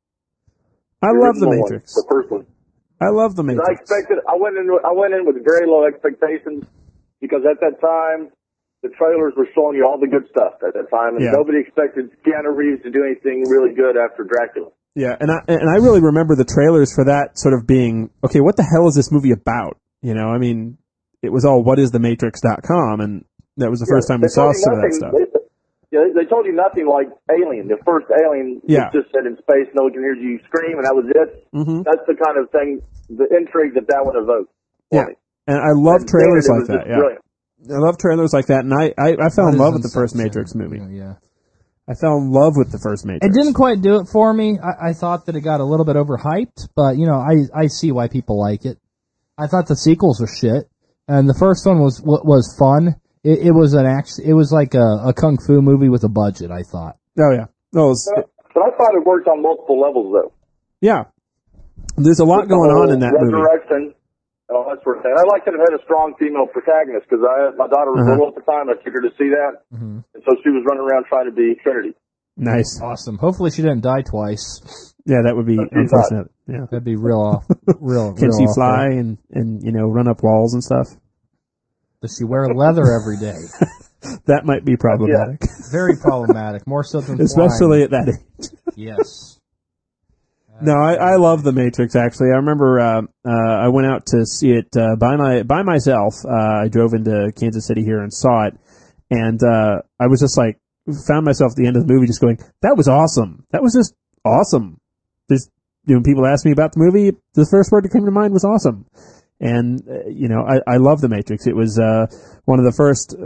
I love The original Matrix. one, the first one. I love The I Matrix. expected. I went in with very low expectations because at that time the trailers were showing you all the good stuff at that time, and Yeah. nobody expected Keanu Reeves to do anything really good after Dracula. Yeah, and I really remember the trailers for that sort of being, okay, what the hell is this movie about? You know, I mean, it was all whatisthematrix.com, and that was the first time we saw some of that stuff. They told you nothing like Alien. The first Alien Yeah. was just set in space, no one can hear you scream, and that was it. Mm-hmm. That's the kind of thing, the intrigue that would evoke. Yeah, and I love And trailers it like was that. just Yeah, brilliant. I love trailers like that, and I fell in What love is with the first Inception? Matrix movie. Yeah. I fell in love with the first Matrix. It didn't quite do it for me. I thought that it got a little bit overhyped, but, you know, I see why people like it. I thought the sequels were shit, and the first one was fun. It was it was like a kung fu movie with a budget, I thought. Oh yeah, no, But I thought it worked on multiple levels, though. yeah. There's a lot going on in that movie. Resurrection and all that sort of thing. I liked that it had a strong female protagonist because my daughter was little at the time. I took her to see that, and so she was running around trying to be Trinity. Nice. Awesome. Hopefully she didn't die twice. Yeah, that would be unfortunate. Yeah. That'd be real off. Can she fly and you know run up walls and stuff? Does she wear leather every day? That might be problematic, Very problematic. More so than especially at that age. Yes. No, I love The Matrix. Actually, I remember I went out to see it by myself. I drove into Kansas City here and saw it, and I was just like found myself at the end of the movie just going, "That was awesome. That was just awesome." There's when people ask me about the movie, the first word that came to mind was awesome. And you know, I love The Matrix. It was one of the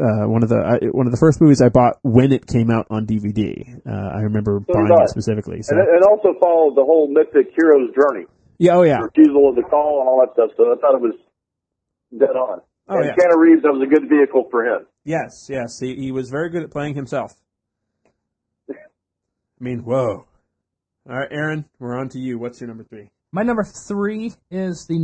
first movies I bought when it came out on DVD. I remember buying it specifically. So. And it also followed the whole mythic hero's journey. Yeah, oh yeah. The refusal of the call and all that stuff. So I thought it was dead on. Oh, and yeah. Keanu Reeves, that was a good vehicle for him. Yes. He was very good at playing himself. I mean, whoa. All right, Aaron, we're on to you. What's your number 3? My number 3 is the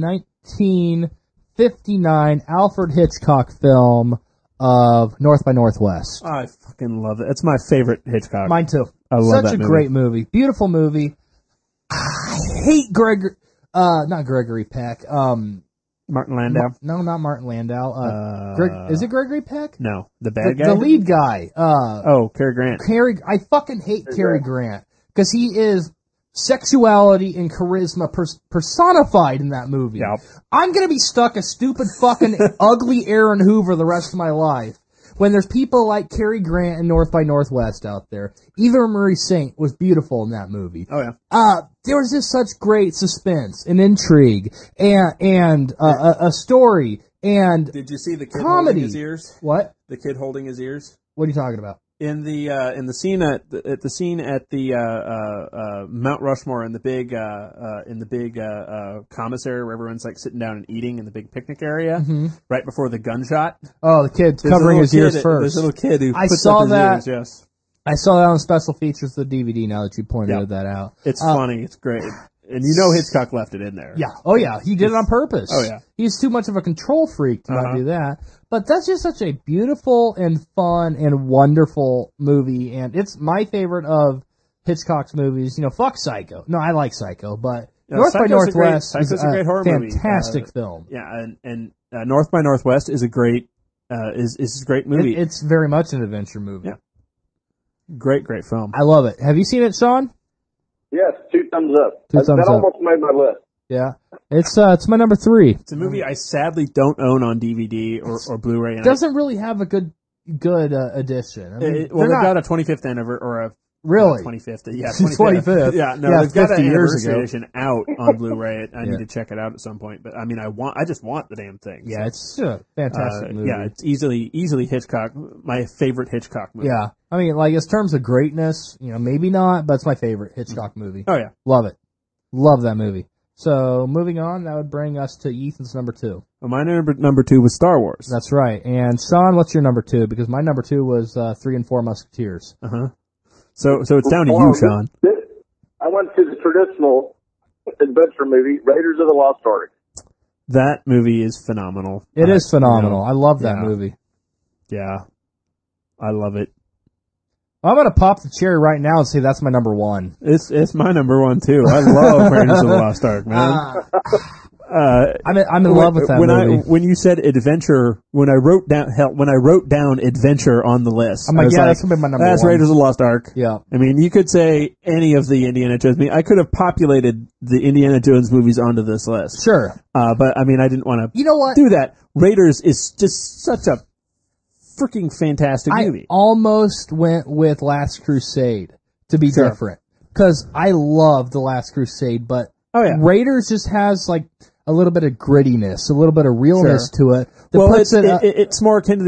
1959 Alfred Hitchcock film of North by Northwest. I fucking love it. It's my favorite Hitchcock. Mine too. I love Such that a movie. great movie. Beautiful movie. I hate not Gregory Peck. Martin Landau? No, not Martin Landau. Is it Gregory Peck? No, the bad guy? The lead guy. Cary Grant. I fucking hate Cary Grant because he is sexuality and charisma personified in that movie. Yep. I'm gonna be stuck a stupid fucking ugly Aaron Hoover the rest of my life when there's people like Cary Grant and North by Northwest out there. Eva Marie Saint was beautiful in that movie. Oh yeah. There was just such great suspense and intrigue and a story and Did you see the kid comedy. holding his ears? What? The kid holding his ears? What are you talking about? In the scene at the Mount Rushmore in the big commissary where everyone's like sitting down and eating in the big picnic area right before the gunshot. Oh, the kid There's a covering little his ears kid- first. There's a little kid who I puts saw up his that. ears, yes. I saw that on special features of the DVD now that you pointed that out. It's funny. It's great. And you know Hitchcock left it in there. Yeah. Oh, yeah. He did it on purpose. Oh, yeah. He's too much of a control freak to not do that. But that's just such a beautiful and fun and wonderful movie. And it's my favorite of Hitchcock's movies. You know, fuck Psycho. No, I like Psycho, but North by Psycho's Northwest Psycho's is a great horror movie. fantastic film. Yeah, and North by Northwest is a great is a great movie. It's very much an adventure movie. Yeah. Great film. I love it. Have you seen it, Sean? Yes, 2 thumbs up. Two thumbs that up. almost made my list. Yeah. It's my number 3. It's a movie I sadly don't own on DVD or Blu-ray. And It doesn't really have a good edition. I mean, they've they're not- got a 25th anniversary or a Really? 25th. Yeah, 25th. Yeah, no, Yeah, they've got 50 an years anniversary ago. edition out on Blu-ray. I Yeah. need to check it out at some point. But I mean, I just want the damn thing. Yeah, So, it's a fantastic movie. yeah, it's easily Hitchcock. My favorite Hitchcock movie. Yeah. I mean, like, in terms of greatness, you know, maybe not, but it's my favorite Hitchcock movie. Oh yeah. Love it. Love that movie. So, moving on, that would bring us to Ethan's number 2. Well, my number 2 was Star Wars. That's right. And, Sean, what's your number 2? Because my number 2 was 3 and 4 Musketeers. So it's down to you, Sean. I went to the traditional adventure movie, Raiders of the Lost Ark. That movie is phenomenal. It is phenomenal. You know, I love that yeah. movie. Yeah, I love it. I'm going to pop the cherry right now and say that's my number one. It's my number one too. I love Raiders of the Lost Ark, man. I'm in love with that movie. When you said adventure, when I wrote down adventure on the list, I'm like, I was yeah, that's gonna be my number that's one. Raiders of the Lost Ark. Yeah. I mean, you could say any of the Indiana Jones. I could have populated the Indiana Jones movies onto this list. Sure. But I mean, I didn't want to. You know what? Do that. Raiders is just such a freaking fantastic movie. I almost went with Last Crusade to be Sure. different because I love The Last Crusade, but Oh, yeah. Raiders just has like a little bit of grittiness, a little bit of realness to it. That Well, puts it's more akin to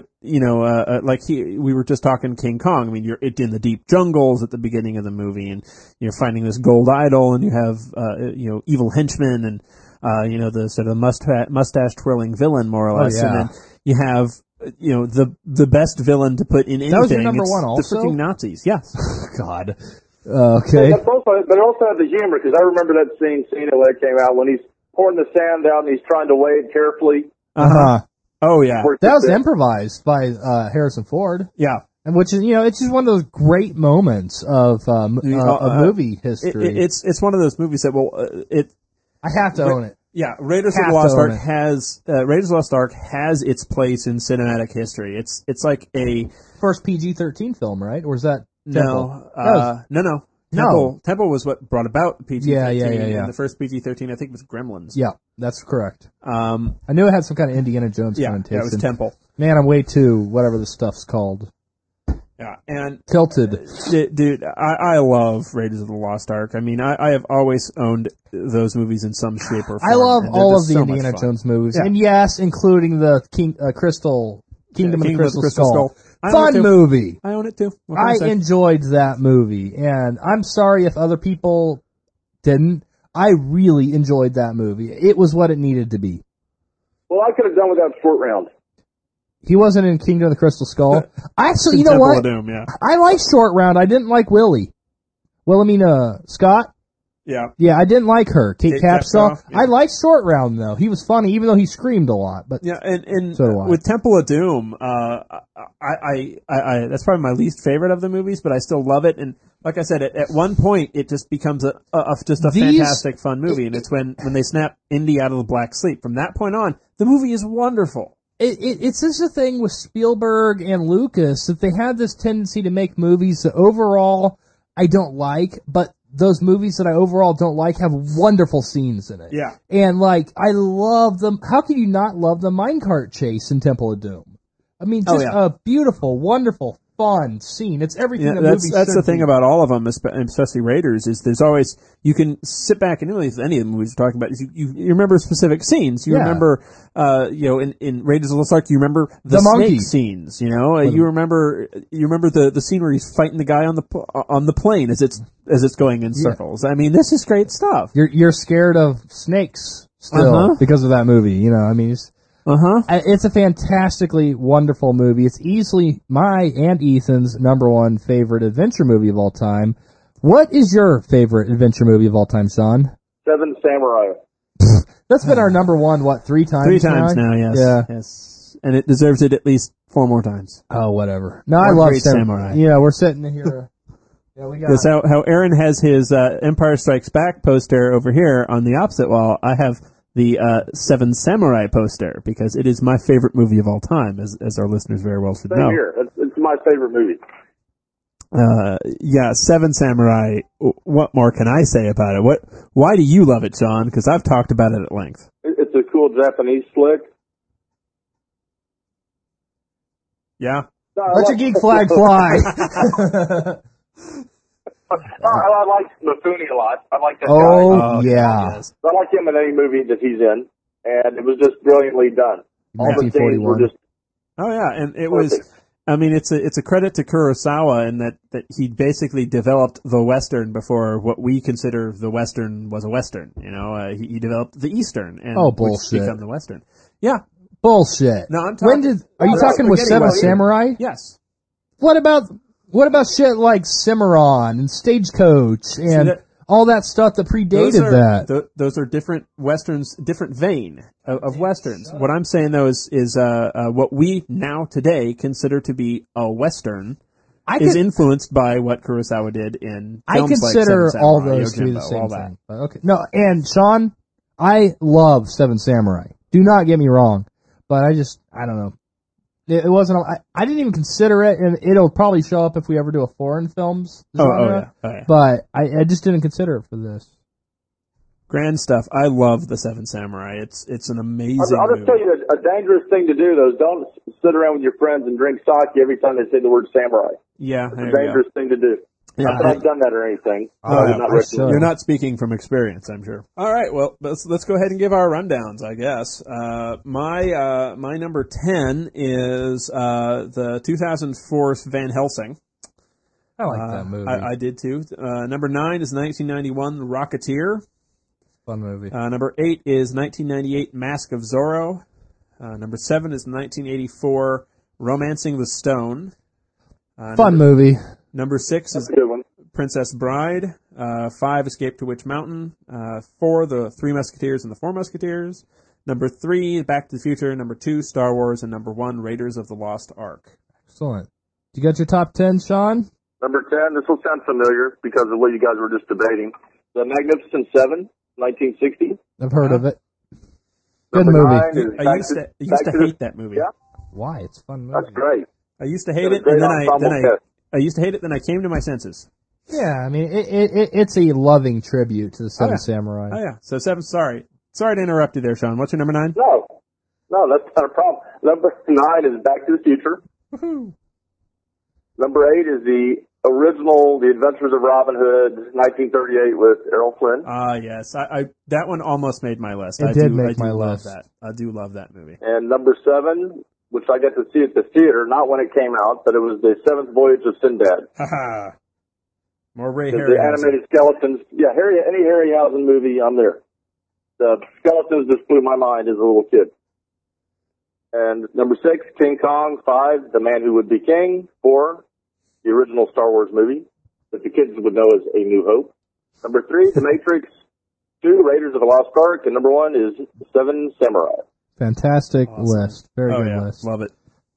we were just talking King Kong. I mean, you're in the deep jungles at the beginning of the movie, and you're finding this gold idol, and you have evil henchmen, and the sort of mustache twirling villain, more or less, yeah. and then you have the best villain to put in anything. That was your number It's one also? the freaking Nazis. Yes. God. Okay. But it also had the humor, because I remember that scene it when it came out, when he's pouring the sand out and he's trying to wade carefully. Uh-huh. Oh yeah. That was improvised by Harrison Ford. Yeah. And which is, it's just one of those great moments of movie history. It's one of those movies that I have to own it. Yeah, Raiders of the Lost Ark has its place in cinematic history. It's like a First PG-13 film, right? Or is that Temple? No. Temple was what brought about PG-13. Yeah. And the first PG-13, I think, was Gremlins. Yeah, that's correct. I knew it had some kind of Indiana Jones connotation. Yeah, it was Temple. Man, I'm way too whatever the stuff's called. Yeah, and Tilted. Dude, I love Raiders of the Lost Ark. I mean, I have always owned those movies in some shape or form. I love and they're all of just the so Indiana much fun. Jones movies, Yeah. and yes, including the Kingdom of the Crystal Skull. I own it Fun too. movie. I own it too. What can I I say? enjoyed that movie, and I'm sorry if other people didn't. I really enjoyed that movie. It was what it needed to be. Well, I could have done without Short Round. He wasn't in Kingdom of the Crystal Skull. Actually, you know Temple what? of Doom, yeah. I like Short Round. I didn't like Willie. Scott? Yeah. Yeah, I didn't like her. Kate Kate Capshaw. Capshaw, yeah. I liked Short Round, though. He was funny, even though he screamed a lot. But Yeah, and So do I. with Temple of Doom, I that's probably my least favorite of the movies, but I still love it. And like I said, at one point, it just becomes a fantastic, fun movie. And it's when they snap Indy out of the black sleep. From that point on, the movie is wonderful. it's just a thing with Spielberg and Lucas that they have this tendency to make movies that overall I don't like, but those movies that I overall don't like have wonderful scenes in it. Yeah. And I love them. How can you not love the minecart chase in Temple of Doom? I mean, just a beautiful, wonderful, fun scene. It's everything a movie that's the should thing be. about all of them, especially Raiders, is there's always, you can sit back and really, any of the movies you're talking about, is you remember specific scenes. You remember, in Raiders of the Lost Ark, you remember the monkey snake scenes, you remember the scene where he's fighting the guy on the plane as it's going in circles. I mean, this is great stuff. You're scared of snakes still because of that movie. It's a fantastically wonderful movie. It's easily my and Ethan's number one favorite adventure movie of all time. What is your favorite adventure movie of all time, Sean? Seven Samurai. That's been our number one, 3 times? 3 times now, yes. Yeah. Yes. And it deserves it at least 4 more times. Oh, whatever. No, One I love great samurai. Yeah, we're sitting here. We got That's how Aaron has his Empire Strikes Back poster over here on the opposite wall. I have the Seven Samurai poster because it is my favorite movie of all time, as our listeners very well should Same know. here. It's my favorite movie. Seven Samurai. What more can I say about it? Why do you love it, John? Because I've talked about it at length. It's a cool Japanese flick. Yeah. Let your geek flag fly. I like Mifune a lot. I like that guy. Oh, yeah. Yes. I like him in any movie that he's in, and it was just brilliantly done. All the scenes were 1941. just Oh yeah, and it was. I mean, it's a credit to Kurosawa in that he basically developed the Western before what we consider the Western was a Western. He developed the Eastern, and Oh, which bullshit. become the Western. Yeah. Bullshit. No, I'm talking. Are you talking with spaghetti Seven Western. Samurai? Yes. What about shit like Cimarron and Stagecoach and that- all that stuff that predated that? Those are different Westerns, different vein of Westerns. What I'm saying though is what we now today consider to be a Western. is influenced by what Kurosawa did in I films consider like all Samurai, those to be the Yojimbo, same all that. thing. But okay. No, and Sean, I love Seven Samurai. Do not get me wrong. But I don't know. It wasn't, I didn't even consider it, and it'll probably show up if we ever do a foreign films genre. Oh, yeah. But I just didn't consider it for this. Grand stuff. I love the Seven Samurai. It's an amazing I'll just movie. tell you a dangerous thing to do, though, is don't sit around with your friends and drink sake every time they say the word samurai. Yeah, It's there a you go. dangerous thing to do. Yeah, Not that I've done that or anything. Oh, so I would yeah, not I recommend should. You're not speaking from experience, I'm sure. All right, well, let's go ahead and give our rundowns, I guess. My number 10 is the 2004 Van Helsing. I like that movie. I did too. Number 9 is 1991 The Rocketeer. Fun movie. Number 8 is 1998 Mask of Zorro. Number 7 is 1984 Romancing the Stone. Fun movie. Number 6 That's is a good one. Princess Bride. 5, Escape to Witch Mountain. 4, The Three Musketeers and the Four Musketeers. Number 3, Back to the Future. Number 2, Star Wars. And number 1, Raiders of the Lost Ark. Excellent. You got your top 10, Sean? Number 10, this will sound familiar because of what you guys were just debating. The Magnificent Seven, 1960. I've heard of it. Good Number movie. 9 is I used to hate that movie. Yeah, Why? It's a fun movie. that's great. I used to hate It's it, a and great then ensemble cast. I used to hate it, then I came to my senses. Yeah, I mean, it's a loving tribute to the Seven yeah. Samurai. Oh yeah. So 7. Sorry to interrupt you there, Sean. What's your number 9? No, that's not a problem. Number 9 is Back to the Future. Woohoo! Number 8 is the original The Adventures of Robin Hood, 1938 with Errol Flynn. Yes. I that one almost made my list. It I did do, make I do my love list. that. I do love that movie. And number 7, which I got to see at the theater, not when it came out, but it was The Seventh Voyage of Sinbad. Haha. More Ray The Harryhausen. animated skeletons. Yeah, any Harryhausen movie, I'm there. The skeletons just blew my mind as a little kid. And number 6, King Kong. 5, The Man Who Would Be King. 4, the original Star Wars movie that the kids would know as A New Hope. Number 3, The Matrix. 2, Raiders of the Lost Ark. And number 1 is Seven Samurai. Fantastic Awesome. list. Very Oh good yeah, list. love it.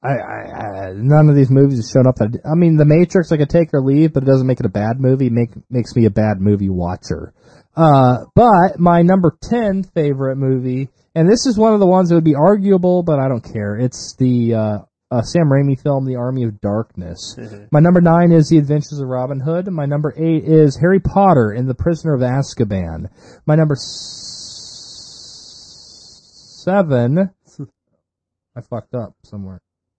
I none of these movies have shown up. I mean, The Matrix I could take or leave, but it doesn't make it a bad movie. Makes me a bad movie watcher. But my number 10 favorite movie, and this is one of the ones that would be arguable, but I don't care. It's the Sam Raimi film, The Army of Darkness. My number 9 is The Adventures of Robin Hood. My number 8 is Harry Potter and the Prisoner of Azkaban. My number 7. I fucked up somewhere.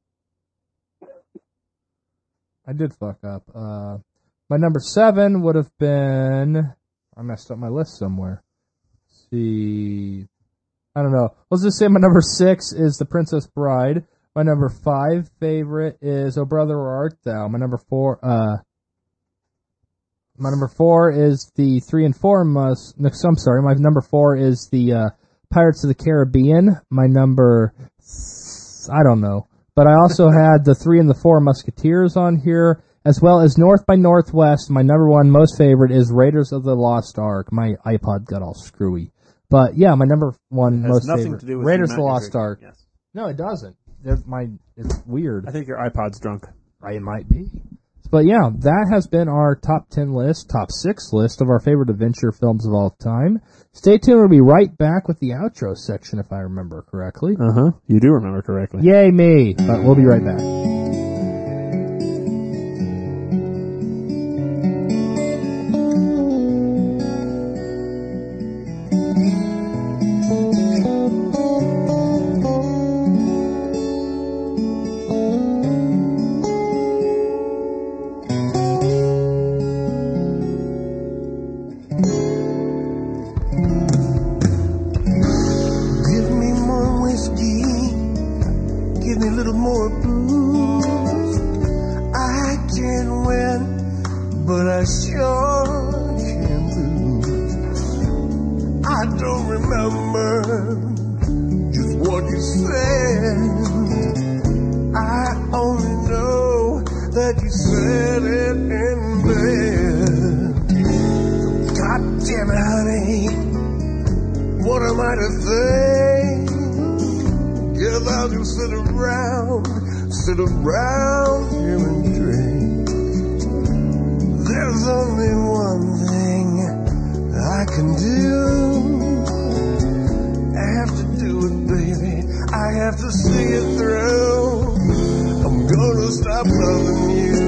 I did fuck up. My number 7 would have been... I messed up my list somewhere. Let's see... I don't know. Let's just say my number 6 is The Princess Bride. My number 5 favorite is Oh Brother, Where Art Thou? My number 4... My number 4 is the 3 and 4 I'm sorry. My number 4 is the Pirates of the Caribbean. My number... I don't know. But I also had the 3 and the 4 Musketeers on here, as well as North by Northwest. My number 1 most favorite is Raiders of the Lost Ark. My iPod got all screwy. But yeah, my number 1 It has most nothing favorite. to do with Raiders of the Matt Lost Hendrick. Ark. Yes. No, it doesn't. It's weird. I think your iPod's drunk. It might be. But yeah, that has been our top 10 list, top 6 list of our favorite adventure films of all time. Stay tuned. We'll be right back with the outro section, if I remember correctly. You do remember correctly. Yay me! But we'll be right back. Give me more whiskey. Give me a little more booze. I can win, but I sure can lose. I don't remember just what you said. I only know that you said it in bed. God damn it, honey. What am I to think? Guess I'll just sit around here and drink. stop loving you.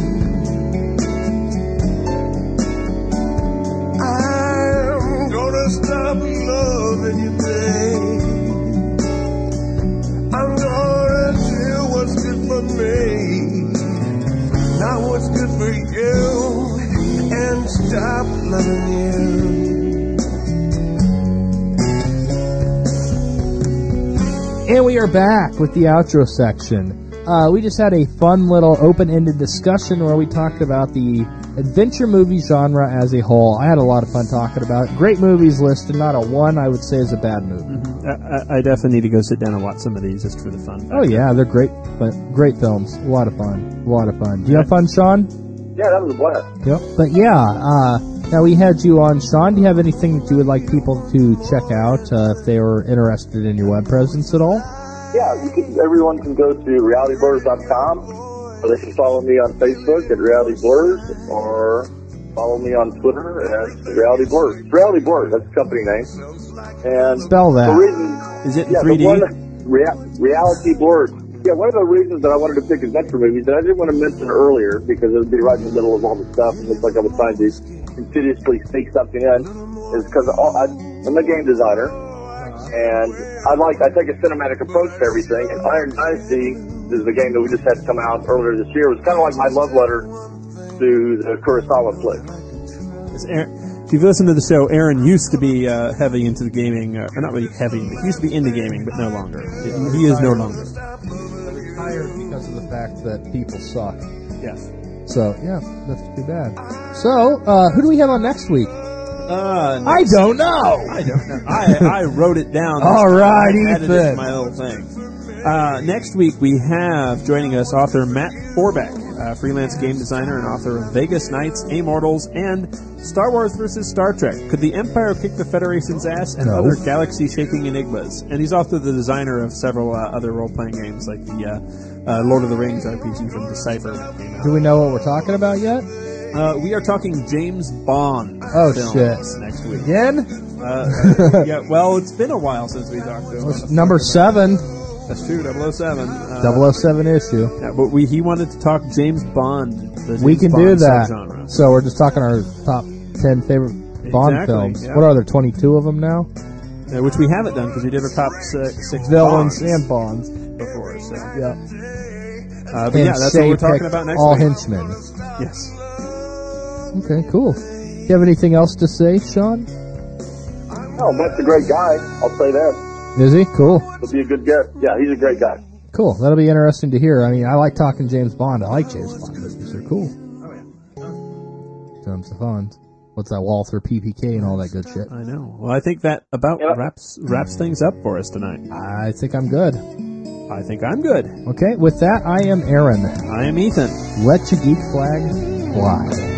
I'm gonna stop loving you, babe. I'm gonna do what's good for me, not what's good for you, and stop loving you. And we are back with the outro section. We just had a fun little open-ended discussion where we talked about the adventure movie genre as a whole. I had a lot of fun talking about it. Great movies listed, not a one I would say is a bad movie. I definitely need to go sit down and watch some of these just for the fun factor. Oh yeah, they're great films. A lot of fun. Do you have fun, Sean? Yeah, that was a blast. Yep. But yeah, now we had you on, Sean. Do you have anything that you would like people to check out if they were interested in your web presence at all? Yeah, everyone can go to realityblurs.com, or they can follow me on Facebook at Reality Blurs, or follow me on Twitter at Reality Blurs. Reality Blurs, that's the company name. And spell that. The reason, is it in 3D? Reality Blurs. Yeah, one of the reasons that I wanted to pick adventure movies that I didn't want to mention earlier, because it would be right in the middle of all the stuff, and it looks like I was trying to insidiously sneak something in, is because I'm a game designer. And I take a cinematic approach to everything. And Iron Dynasty is the game that we just had come out earlier this year. It was kind of like my love letter to the Kurosawa flick. If you've listened to the show, Aaron used to be heavy into the gaming, or not really heavy, but he used to be into gaming, but no longer. He is no longer. Retired because of the fact that people suck. Yes. So, yeah, that's too bad. So, who do we have on next week? I don't know. I wrote it down. All right, Ethan. My little thing. Next week we have joining us author Matt Forbeck, freelance game designer and author of Vegas Nights, Immortals, and Star Wars vs. Star Trek. Could the Empire kick the Federation's ass? And other galaxy-shaking enigmas. And he's also the designer of several other role-playing games like the Lord of the Rings RPG from Decipher that came out. Do we know what we're talking about yet? We are talking James Bond films next week. Again? Yeah, well, it's been a while since we talked to him. Number 7. That's true, 007. 007 issue. Yeah, but he wanted to talk James Bond. We can do that. Subgenre. So we're just talking our top 10 favorite Bond films. Yeah. What are there, 22 of them now? Which we haven't done because we did our top 6 villains and Bonds before. So. Yeah. But yeah, that's what we're talking about next all week. henchmen. Yes. Okay, cool. Do you have anything else to say, Sean? Oh, Matt's a great guy. I'll say that. Is he? Cool. He'll be a good guest. Yeah, he's a great guy. Cool. That'll be interesting to hear. I mean, I like talking James Bond. I like James Bond movies. They're cool. Oh, yeah. Tons of fun. What's that, Walther PPK and all that good shit? I know. Well, I think that about wraps things up for us tonight. I think I'm good. I think I'm good. Okay, with that, I am Aaron. I am Ethan. Let your geek flag fly.